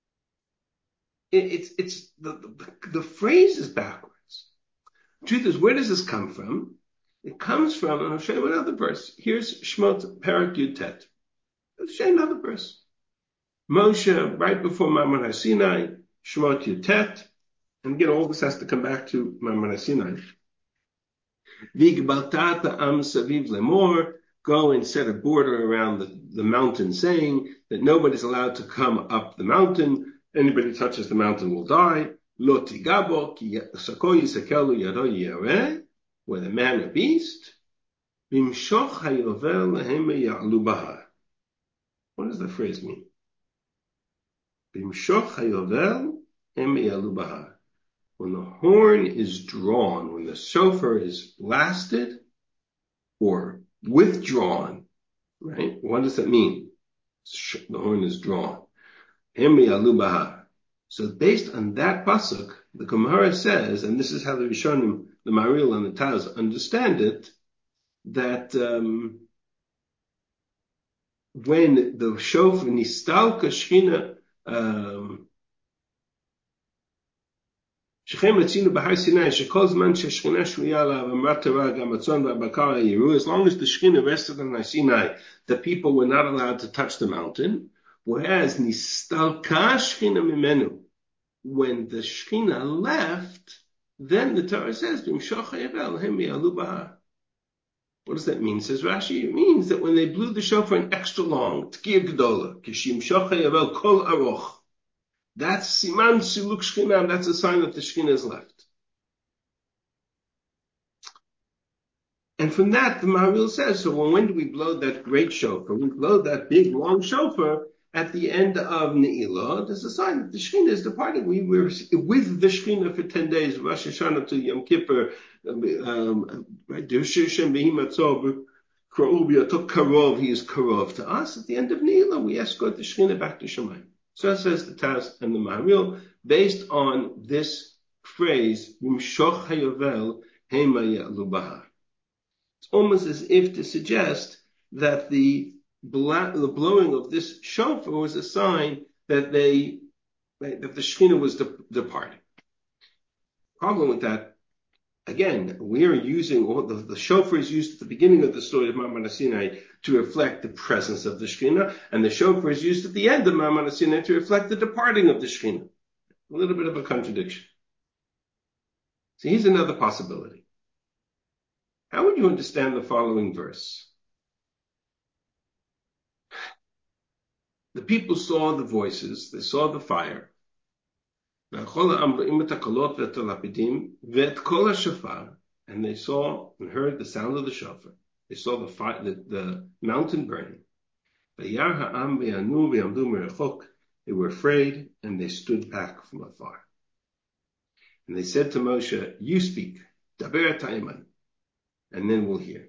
It's the phrase is backwards. The truth is, where does this come from? It comes from, and I'll show you another verse. Here's Shemot Parak Yud Tet. I'll show you another verse. Moshe, right before Ma'amad HaSinai, Shemot Yud Tet, and again, all this has to come back to Ma'amad HaSinai. V'gbaltat am saviv lemor, go and set a border around the mountain, saying that nobody's allowed to come up the mountain. Anybody touches the mountain will die. Lo tigabo ki sako yisakelu yado yareh. Whether man or beast, bimshoch hayovel lehem ya'alu bahar. What does the phrase mean? Bimshoch hayovel lehem ya'alu bahar. When the horn is drawn, when the shofar is blasted or withdrawn, right? What does that mean? The horn is drawn. Lehem ya'alu bahar. So based on that pasuk, the Gemara says, and this is how the Rishonim, the Maharil and the Taz understand it, that when the shofar nistalka shchina shechem etzinu b'har Sinai shekol zman sheshchina shruya alav amrat Torah gamatzon v'abakar yiru, as long as the shchina rested on Sinai, the people were not allowed to touch the mountain. Whereas nistalka shchina mimenu, when the Shekhinah left, then the Torah says, what does that mean? Says Rashi, it means that when they blew the shofar an extra long, Tkiyah Gedola, Kishim Shocha Yavel Kol Aroch, that's Siman Siluk Shekhinah, that's a sign that the Shekhinah is left. And from that, the Maharil says, so when do we blow that great shofar? We blow that big, long shofar at the end of Ne'ilah. There's a sign that the Shekhinah is departing. We were with the Shekhinah for 10 days, Rosh Hashanah to Yom Kippur, right? He is karov to us. At the end of Ne'ilah, we escort the Shekhinah back to Shemayim. So says the Taz and the Maharil, based on this phrase, Yimshoch hayovel hema ya'alu bahar. It's almost as if to suggest that the blowing of this shofar was a sign that that the Shekhinah was departing. Problem with that, Again, we are using the shofar is used at the beginning of the story of Ma'amad Sinai to reflect the presence of the Shekhinah, and the shofar is used at the end of Ma'amad Sinai to reflect the departing of the Shekhinah. A little bit of a contradiction. So here's another possibility. How would you understand the following verse? The people saw the voices, they saw the fire. And they saw and heard the sound of the shofar. They saw the mountain burning. They were afraid and they stood back from afar. And they said to Moshe, you speak, daber ta'iman, and then we'll hear.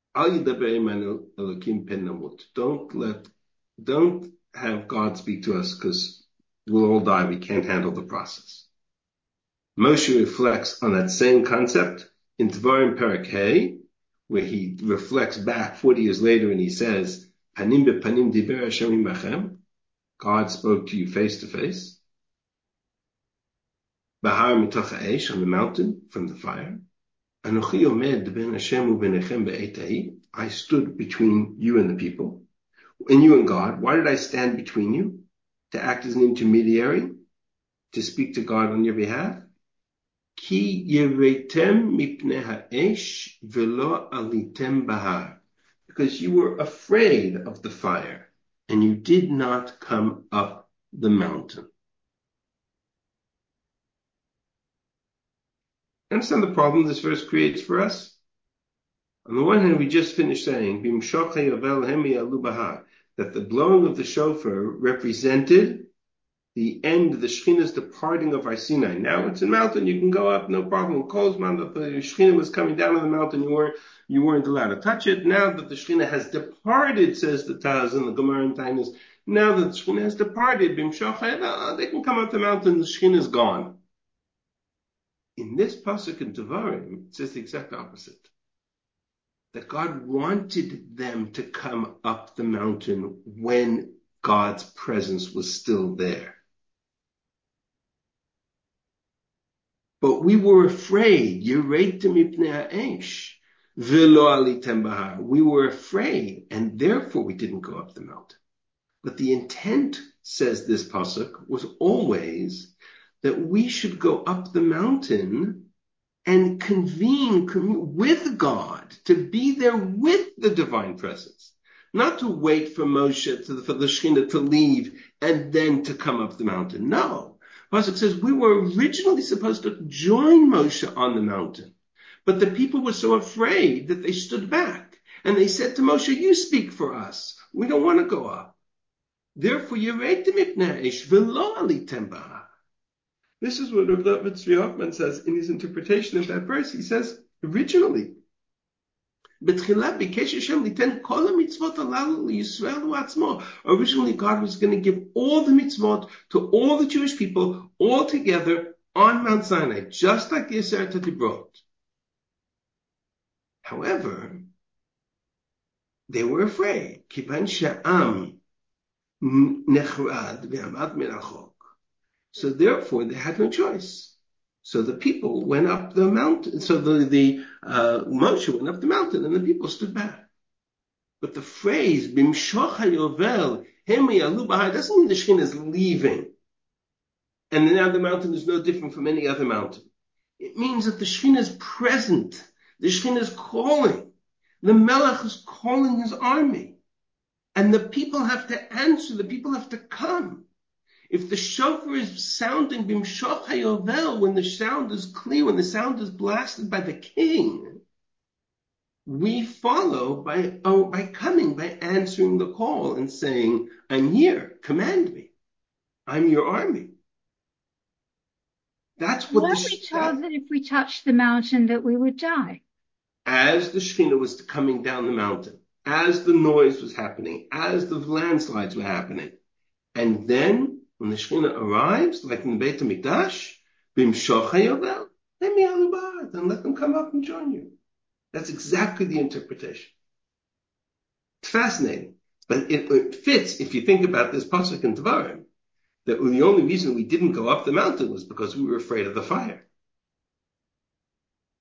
Don't have God speak to us because we'll all die. We can't handle the process. Moshe reflects on that same concept in Dvarim Perek Hey, where he reflects back 40 years later and he says, Panim bepanim diber Hashem imachem. God spoke to you face to face. Bahar mitoch ha'esh, on the mountain from the fire. Anochi omed ben Hashem ubenechem be'et ha'i. I stood between you and the people, and you and God. Why did I stand between you? To act as an intermediary, to speak to God on your behalf. Ki yeretem mipnei ha'esh velo alitem bahar. Because you were afraid of the fire, and you did not come up the mountain. Understand the problem this verse creates for us? On the one hand, we just finished saying, that the blowing of the shofar represented the end, the Shekhinah's departing of Har Sinai. Now it's a mountain, you can go up, no problem. Kozman, that the Shekhinah was coming down on the mountain, you weren't allowed to touch it. Now that the Shekhinah has departed, says the Taz and the Gemara and Tainis, now that the Shekhinah has departed, they can come up the mountain, the Shekhinah is gone. In this pasuk in Devarim, it says the exact opposite. That God wanted them to come up the mountain when God's presence was still there. But we were afraid. We were afraid, and therefore we didn't go up the mountain. But the intent, says this pasuk, was always that we should go up the mountain and convene with God, to be there with the divine presence. Not to wait for Moshe, for the Shekhinah to leave and then to come up the mountain. No. Pasuk says we were originally supposed to join Moshe on the mountain. But the people were so afraid that they stood back. And they said to Moshe, you speak for us. We don't want to go up. Therefore, Yeretem mipnei ha'esh velo alitem bahar. This is what Rav David Tzvi Hoffman says in his interpretation of that verse. He says, originally, originally God was going to give all the mitzvot to all the Jewish people all together on Mount Sinai, just like the Aseret HaDibrot. However, they were afraid. So therefore, they had no choice. So the people went up the mountain. So the Moshe went up the mountain, and the people stood back. But the phrase "Bimshoch hayovel hemi alu bahar" doesn't mean the Shekhinah is leaving, and now the mountain is no different from any other mountain. It means that the Shekhinah is present. The Shekhinah is calling. The Melech is calling his army, and the people have to answer. The people have to come. If the shofar is sounding bimshoch hayovel, when the sound is clear, when the sound is blasted by the king, we follow by coming, by answering the call and saying, I'm here, command me. I'm your army. That's what Weren't we told that if we touched the mountain that we would die? As the Shekhinah was coming down the mountain, as the noise was happening, as the landslides were happening, and then when the Shekhinah arrives, like in the Beit HaMikdash, bimshoch hayovel, hemi alu bahar, then let them come up and join you. That's exactly the interpretation. It's fascinating. But it fits, if you think about this pasuk in Devarim, that the only reason we didn't go up the mountain was because we were afraid of the fire.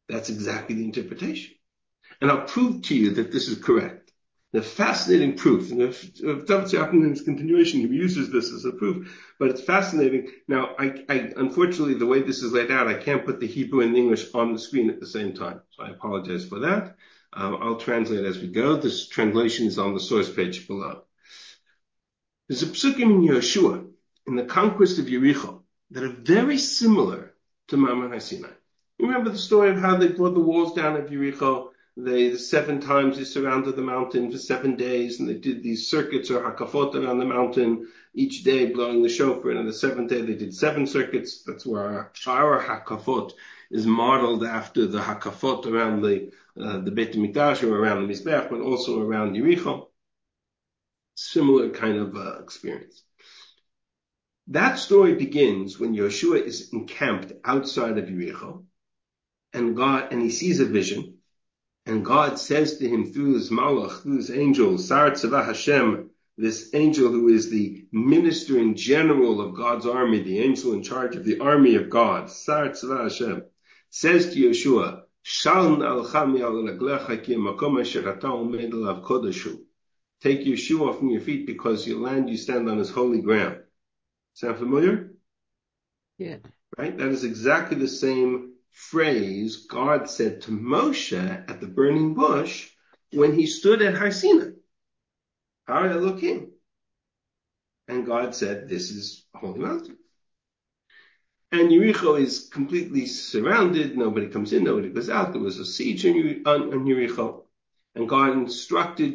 That's exactly the interpretation. And I'll prove to you that this is correct. The fascinating proof, and if David Yaakov continuation, he uses this as a proof, but it's fascinating. Now, I unfortunately, the way this is laid out, I can't put the Hebrew and the English on the screen at the same time. So I apologize for that. I'll translate as we go. This translation is on the source page below. There's a psukim in Yeshua, in the conquest of Yericho, that are very similar to Maman HaSinai. You remember the story of how they brought the walls down of Yericho? The 7 times they surrounded the mountain for 7 days, and they did these circuits or hakafot around the mountain each day, blowing the shofar. And on the 7th day, they did 7 circuits. That's where our hakafot is modeled after the hakafot around the Beit HaMikdash or around the Mizbech, but also around Yericho. Similar kind of experience. That story begins when Yeshua is encamped outside of Yericho, and he sees a vision. And God says to him through his malach, through his angel, Sar Tzavah Hashem, this angel who is the minister in general of God's army, the angel in charge of the army of God, Sar Tzavah Hashem, says to Yeshua, Shal na'alcha mi'al raglecha ki makom asher ata omed alav kodeshu. Take your shoe off from your feet because your land you stand on is holy ground. Sound familiar? Yeah. Right? That is exactly the same phrase God said to Moshe at the burning bush when he stood at Har Sinai. Har Elokim. And God said, this is a holy mountain. And Yericho is completely surrounded. Nobody comes in, nobody goes out. There was a siege on Yericho. And God instructed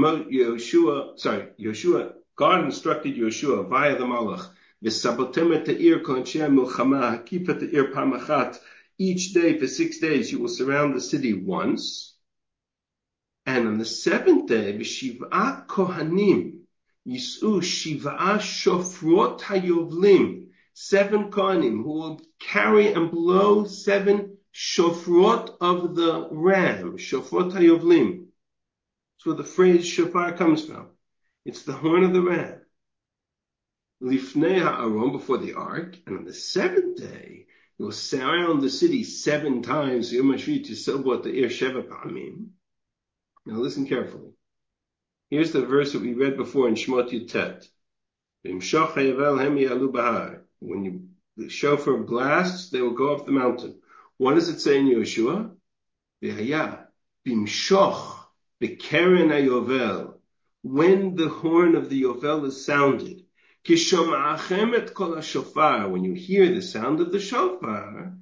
Yeshua, God instructed Yeshua via the Malach, V'sabotem te'ir kol anshei milchama, hakipah te'ir pam achat. Each day for 6 days you will surround the city once. And on the 7th day, v'shiv'a kohanim, yis'u shiv'a shofrot hayovlim, 7 kohanim who will carry and blow 7 shofrot of the ram, shofrot hayovlim. That's where the phrase shofar comes from. It's the horn of the ram. Lifnei ha'aron, before the ark, and on the 7th day, you will surround the city 7 times. Yom HaShvi tisobot the ir sheva pa'amim. Now listen carefully. Here's the verse that we read before in Shemot Yutet. V'imshoch hayavel hem yalu bahar. When the shofar blasts, they will go up the mountain. What does it say in Yeshua? V'haya b'imshoch b'keren hayovel. When the horn of the yovel is sounded, Kishoma'achem et kol hashofar, when you hear the sound of the shofar,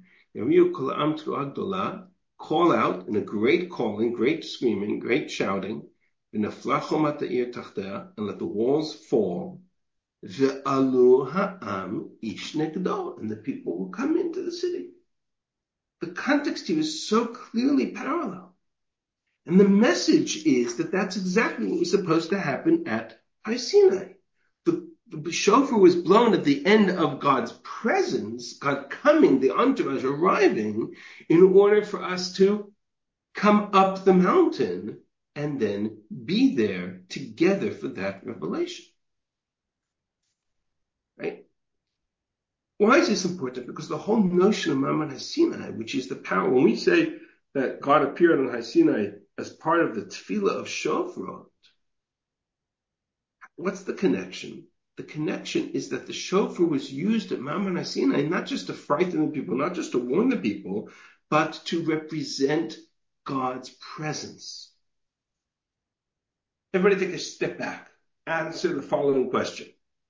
call out in a great calling, great screaming, great shouting, and let the walls fall, and the people will come into the city. The context here is so clearly parallel. And the message is that that's exactly what was supposed to happen at Har Sinai. The shofar was blown at the end of God's presence, God coming, the entourage arriving, in order for us to come up the mountain and then be there together for that revelation. Right? Why is this important? Because the whole notion of Maman HaSinai, which is the power, when we say that God appeared on Har Sinai as part of the tefillah of shofar, what's the connection? The connection is that the shofar was used at Maman HaSinai not just to frighten the people, not just to warn the people, but to represent God's presence. Everybody take a step back. Answer the following question.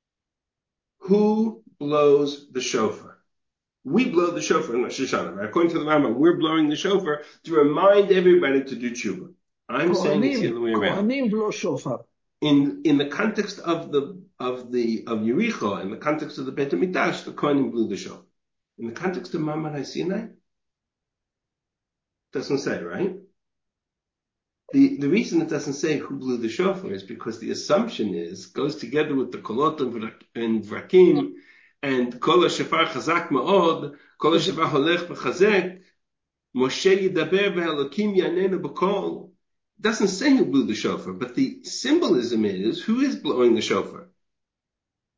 Who blows the shofar? We blow the shofar in Rosh Hashanah. Right? According to the Rambam, we're blowing the shofar to remind everybody to do tshuva. I'm saying it's the other way around. Kohanim blow shofar. In the context of Yericho, in the context of the Beit HaMikdash, the Kohanim blew the shofar. In the context of Maman HaSinai, doesn't say, right? The reason it doesn't say who blew the shofar is because the assumption goes together with the kolot and vrakim, and kol shofar chazak ma'od, kol shofar holech b'chazek, Moshe yidaber v'Elokim yanenu b'kol. It doesn't say who blew the shofar, but the symbolism is who is blowing the shofar.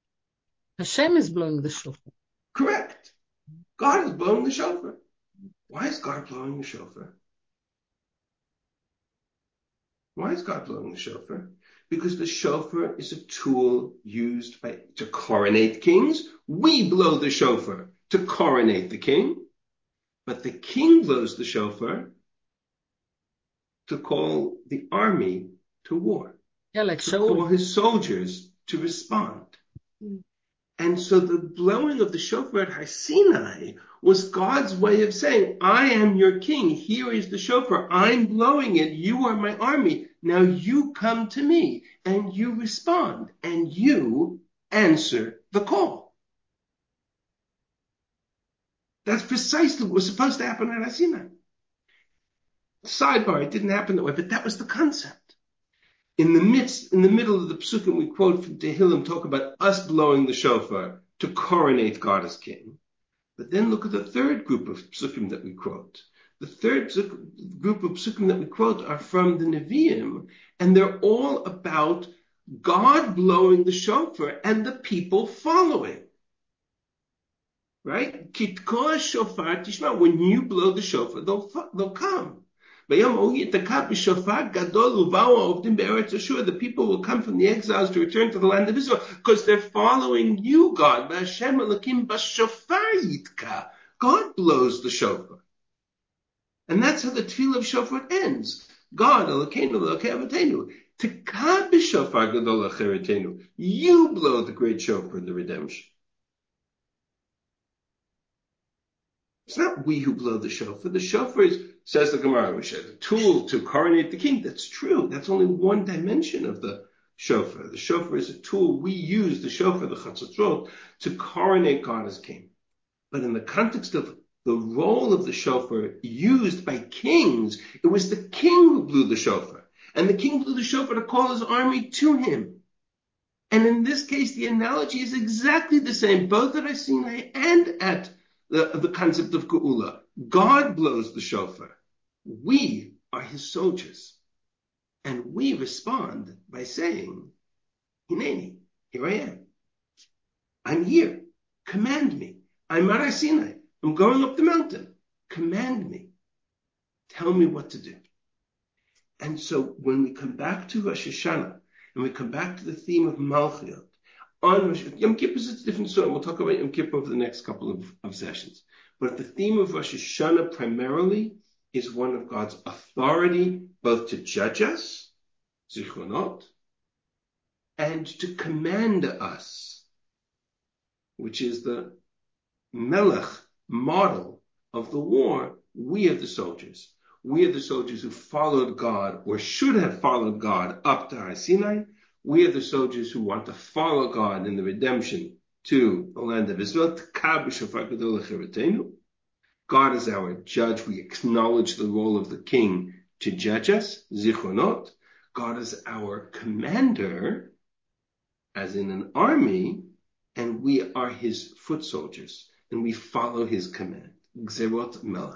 Hashem is blowing the shofar. Correct. God is blowing the shofar. Why is God blowing the shofar? Why is God blowing the shofar? Because the shofar is a tool used to coronate kings. We blow the shofar to coronate the king, but the king blows the shofar to call the army to war, like to call his soldiers to respond. And so the blowing of the shofar at Har Sinai was God's way of saying, I am your king. Here is the shofar. I'm blowing it. You are my army. Now you come to me and you respond and you answer the call. That's precisely what was supposed to happen at Har Sinai. Sidebar, it didn't happen that way, but that was the concept. In the middle of the psukim we quote from Tehillim talk about us blowing the shofar to coronate God as king. But then look at the third group of psukim that we quote. The third group of psukim that we quote are from the Nevi'im, and they're all about God blowing the shofar and the people following. Right? Kitkoa shofar tishma. When you blow the shofar, they'll come. The people will come from the exiles to return to the land of Israel because they're following you, God. God blows the shofar. And that's how the tefillah of shofar ends. God, Elokeinu, Elokei Avotenu, Tekah b'shofar gadol acheretenu. You blow the great shofar in the redemption. It's not we who blow the shofar. The shofar is, says the Gemara, which is a tool to coronate the king. That's true. That's only one dimension of the shofar. The shofar is a tool. We use the shofar, the chatzotrot, to coronate God as king. But in the context of the role of the shofar used by kings, it was the king who blew the shofar. And the king blew the shofar to call his army to him. And in this case, the analogy is exactly the same, both at Har Sinai and at the concept of Geula. God blows the shofar. We are his soldiers. And we respond by saying, Hineni, here I am. I'm here. Command me. I'm at Har Sinai. I'm going up the mountain. Command me. Tell me what to do. And so when we come back to Rosh Hashanah, and we come back to the theme of Malchiot, on Yom Kippur is a different story. We'll talk about Yom Kippur over the next couple of sessions. But the theme of Rosh Hashanah primarily is one of God's authority, both to judge us, zichronot, and to command us, which is the melech model of the war. We are the soldiers. We are the soldiers who followed God, or should have followed God, up to Har Sinai. We are the soldiers who want to follow God in the redemption to the land of Israel. God is our judge. We acknowledge the role of the king to judge us, zichronot. God is our commander, as in an army, and we are his foot soldiers, and we follow his command, Gzerot Melech.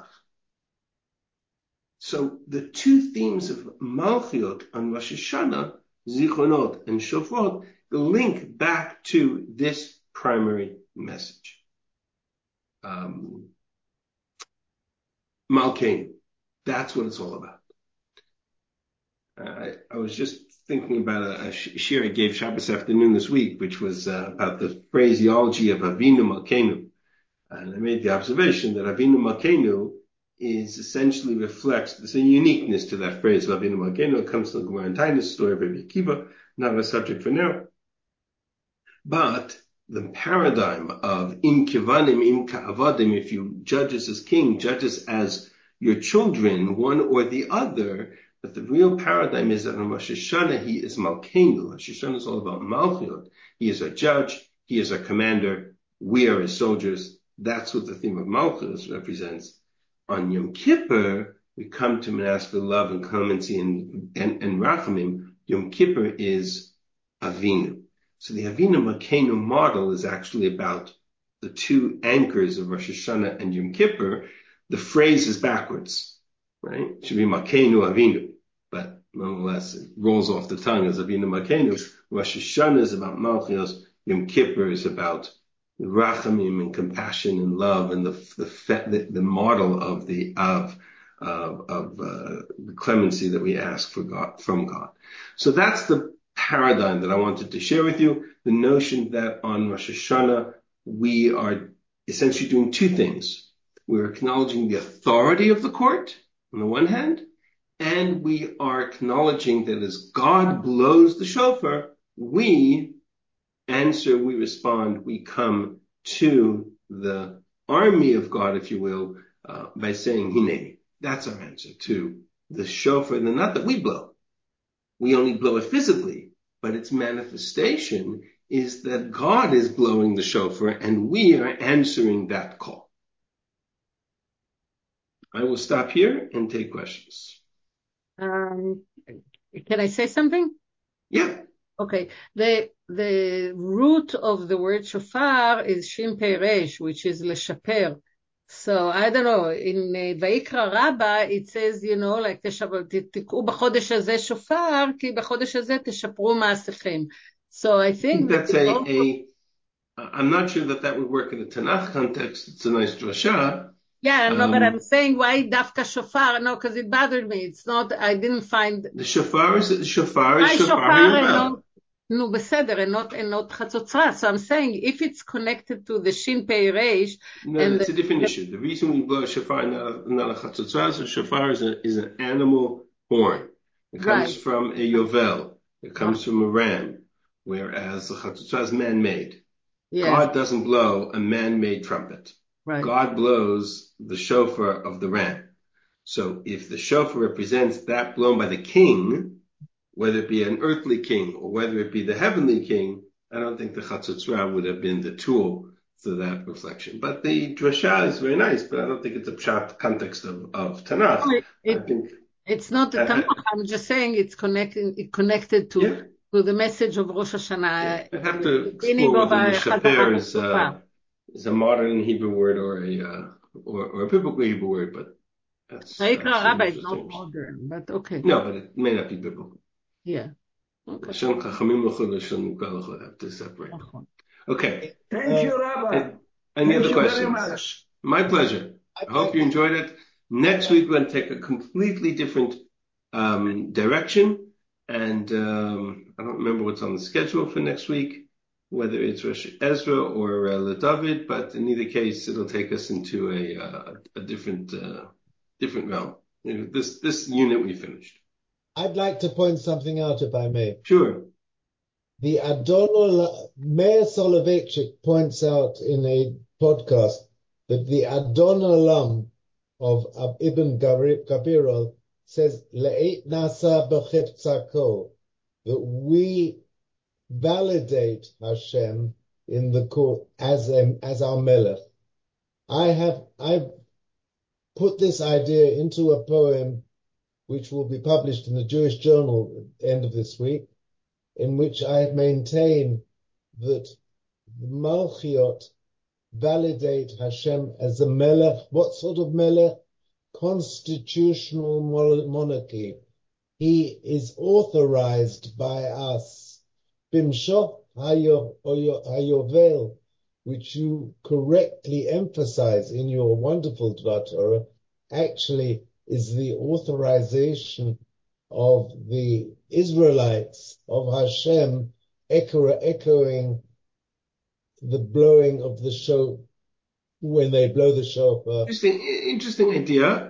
So the two themes of Malchiot on Rosh Hashanah, Zichronot and Shofrot, link back to this primary message. Malkeinu. That's what it's all about. I was just thinking about a shir I gave Shabbos afternoon this week, which was about the phraseology of Avinu Malkeinu. And I made the observation that Avinu Malkeinu is essentially reflects, there's a uniqueness to that phrase of Avinu Malkeinu. It comes to the Gemara and Taanis story of Rabbi Akiva, not a subject for now. But the paradigm of im kivanim, im ka'avadim, if you judge us as king, judge us as your children, one or the other. But the real paradigm is that on Rosh Hashanah, he is Malkeinu. Rosh Hashanah is all about Malchiot. He is our judge. He is our commander. We are his soldiers. That's what the theme of Malchus represents. On Yom Kippur, we come to him and ask for love and clemency and rachamim. Yom Kippur is Avinu. So the Avinu Malkeinu model is actually about the two anchors of Rosh Hashanah and Yom Kippur. The phrase is backwards, right? It should be Malkeinu Avinu, but nonetheless it rolls off the tongue as Avinu Malkeinu. Rosh Hashanah is about Malchios. Yom Kippur is about rachamim and compassion and love and the model of the clemency that we ask from God. So that's the paradigm that I wanted to share with you. The notion that on Rosh Hashanah we are essentially doing two things. We're acknowledging the authority of the court on the one hand, and we are acknowledging that as God blows the shofar, we answer, we respond, we come to the army of God, if you will, by saying Hineni. That's our answer to the shofar. And not that we blow. We only blow it physically, but its manifestation is that God is blowing the shofar and we are answering that call. I will stop here and take questions. Can I say something? Yeah. Okay. The root of the word shofar is shin pei resh, which is leshaper. So I don't know, in Vayikra Rabbah it says, like תקעו בחודש הזה שופר, כי בחודש הזה תשפרו מעשיכם. So I think that's I'm not sure that would work in the Tanakh context. It's a nice drasha. Yeah, no, but I'm saying why dafka shofar? No, because it bothered me. It's not, I didn't find... The shofar is shofar Yovel. No, בסדר, and not chatzotza. So I'm saying if it's connected to the shin pei reish... No, it's a different issue. The reason we blow a shofar, not a chatzotza, so shofar is an animal horn. It comes from a yovel. It comes from a ram. Whereas the chatzotza is man-made. Yes. God doesn't blow a man-made trumpet. Right. God blows the shofar of the ram. So if the shofar represents that blown by the king, whether it be an earthly king or whether it be the heavenly king, I don't think the chatzotzra would have been the tool for that reflection. But the drasha is very nice, but I don't think it's a pshat context of Tanakh. It's not the Tanakh. I'm just saying it's connected to the message of Rosh Hashanah. I have to explore whether shaper is a modern Hebrew word or a biblical Hebrew word, but that's Rabbah is not modern, but okay. No, but it may not be biblical. Yeah. Okay. Have to separate. Okay. Thank you, Rabbi. Any other questions? My pleasure. I hope you enjoyed it. Next week, we're going to take a completely different direction. And I don't remember what's on the schedule for next week, whether it's Rosh Ezra or LeDavid, but in either case, it'll take us into a different realm. This unit we finished. I'd like to point something out, if I may. Sure. The Meir Soloveitchik points out in a podcast that the Adon Olam of Ibn Gabirol says, Le'et nasa b'cheftzako, that we validate Hashem in the court as our Melech. I've put this idea into a poem which will be published in the Jewish Journal at the end of this week, in which I maintain that the Malchiot validate Hashem as a Melech. What sort of Melech? Constitutional monarchy. He is authorized by us. Bimshoch Hayovel, which you correctly emphasize in your wonderful Dvar Torah, actually is the authorization of the Israelites of Hashem echoing the blowing of the shofar when they blow the shofar. Interesting idea.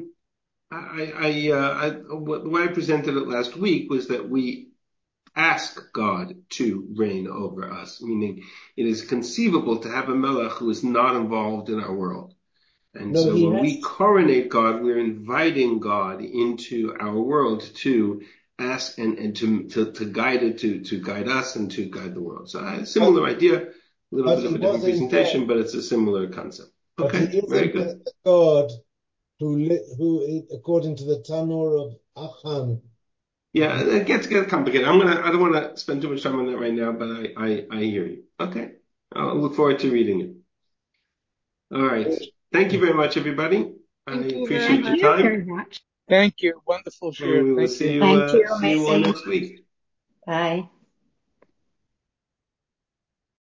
The way I presented it last week was that we ask God to reign over us, meaning it is conceivable to have a melech who is not involved in our world. And so when we coronate God, we're inviting God into our world to ask and to guide it, to guide us and to guide the world. So a similar idea, a little bit of a different presentation, but it's a similar concept. Okay, very good. God who according to the Tanur of Achan. Yeah, it gets complicated. I don't want to spend too much time on that right now, but I hear you. Okay. I'll look forward to reading it. All right. Thank you very much, everybody. I appreciate your time. Very much. Thank you. Wonderful show. We will see you all next week. Bye.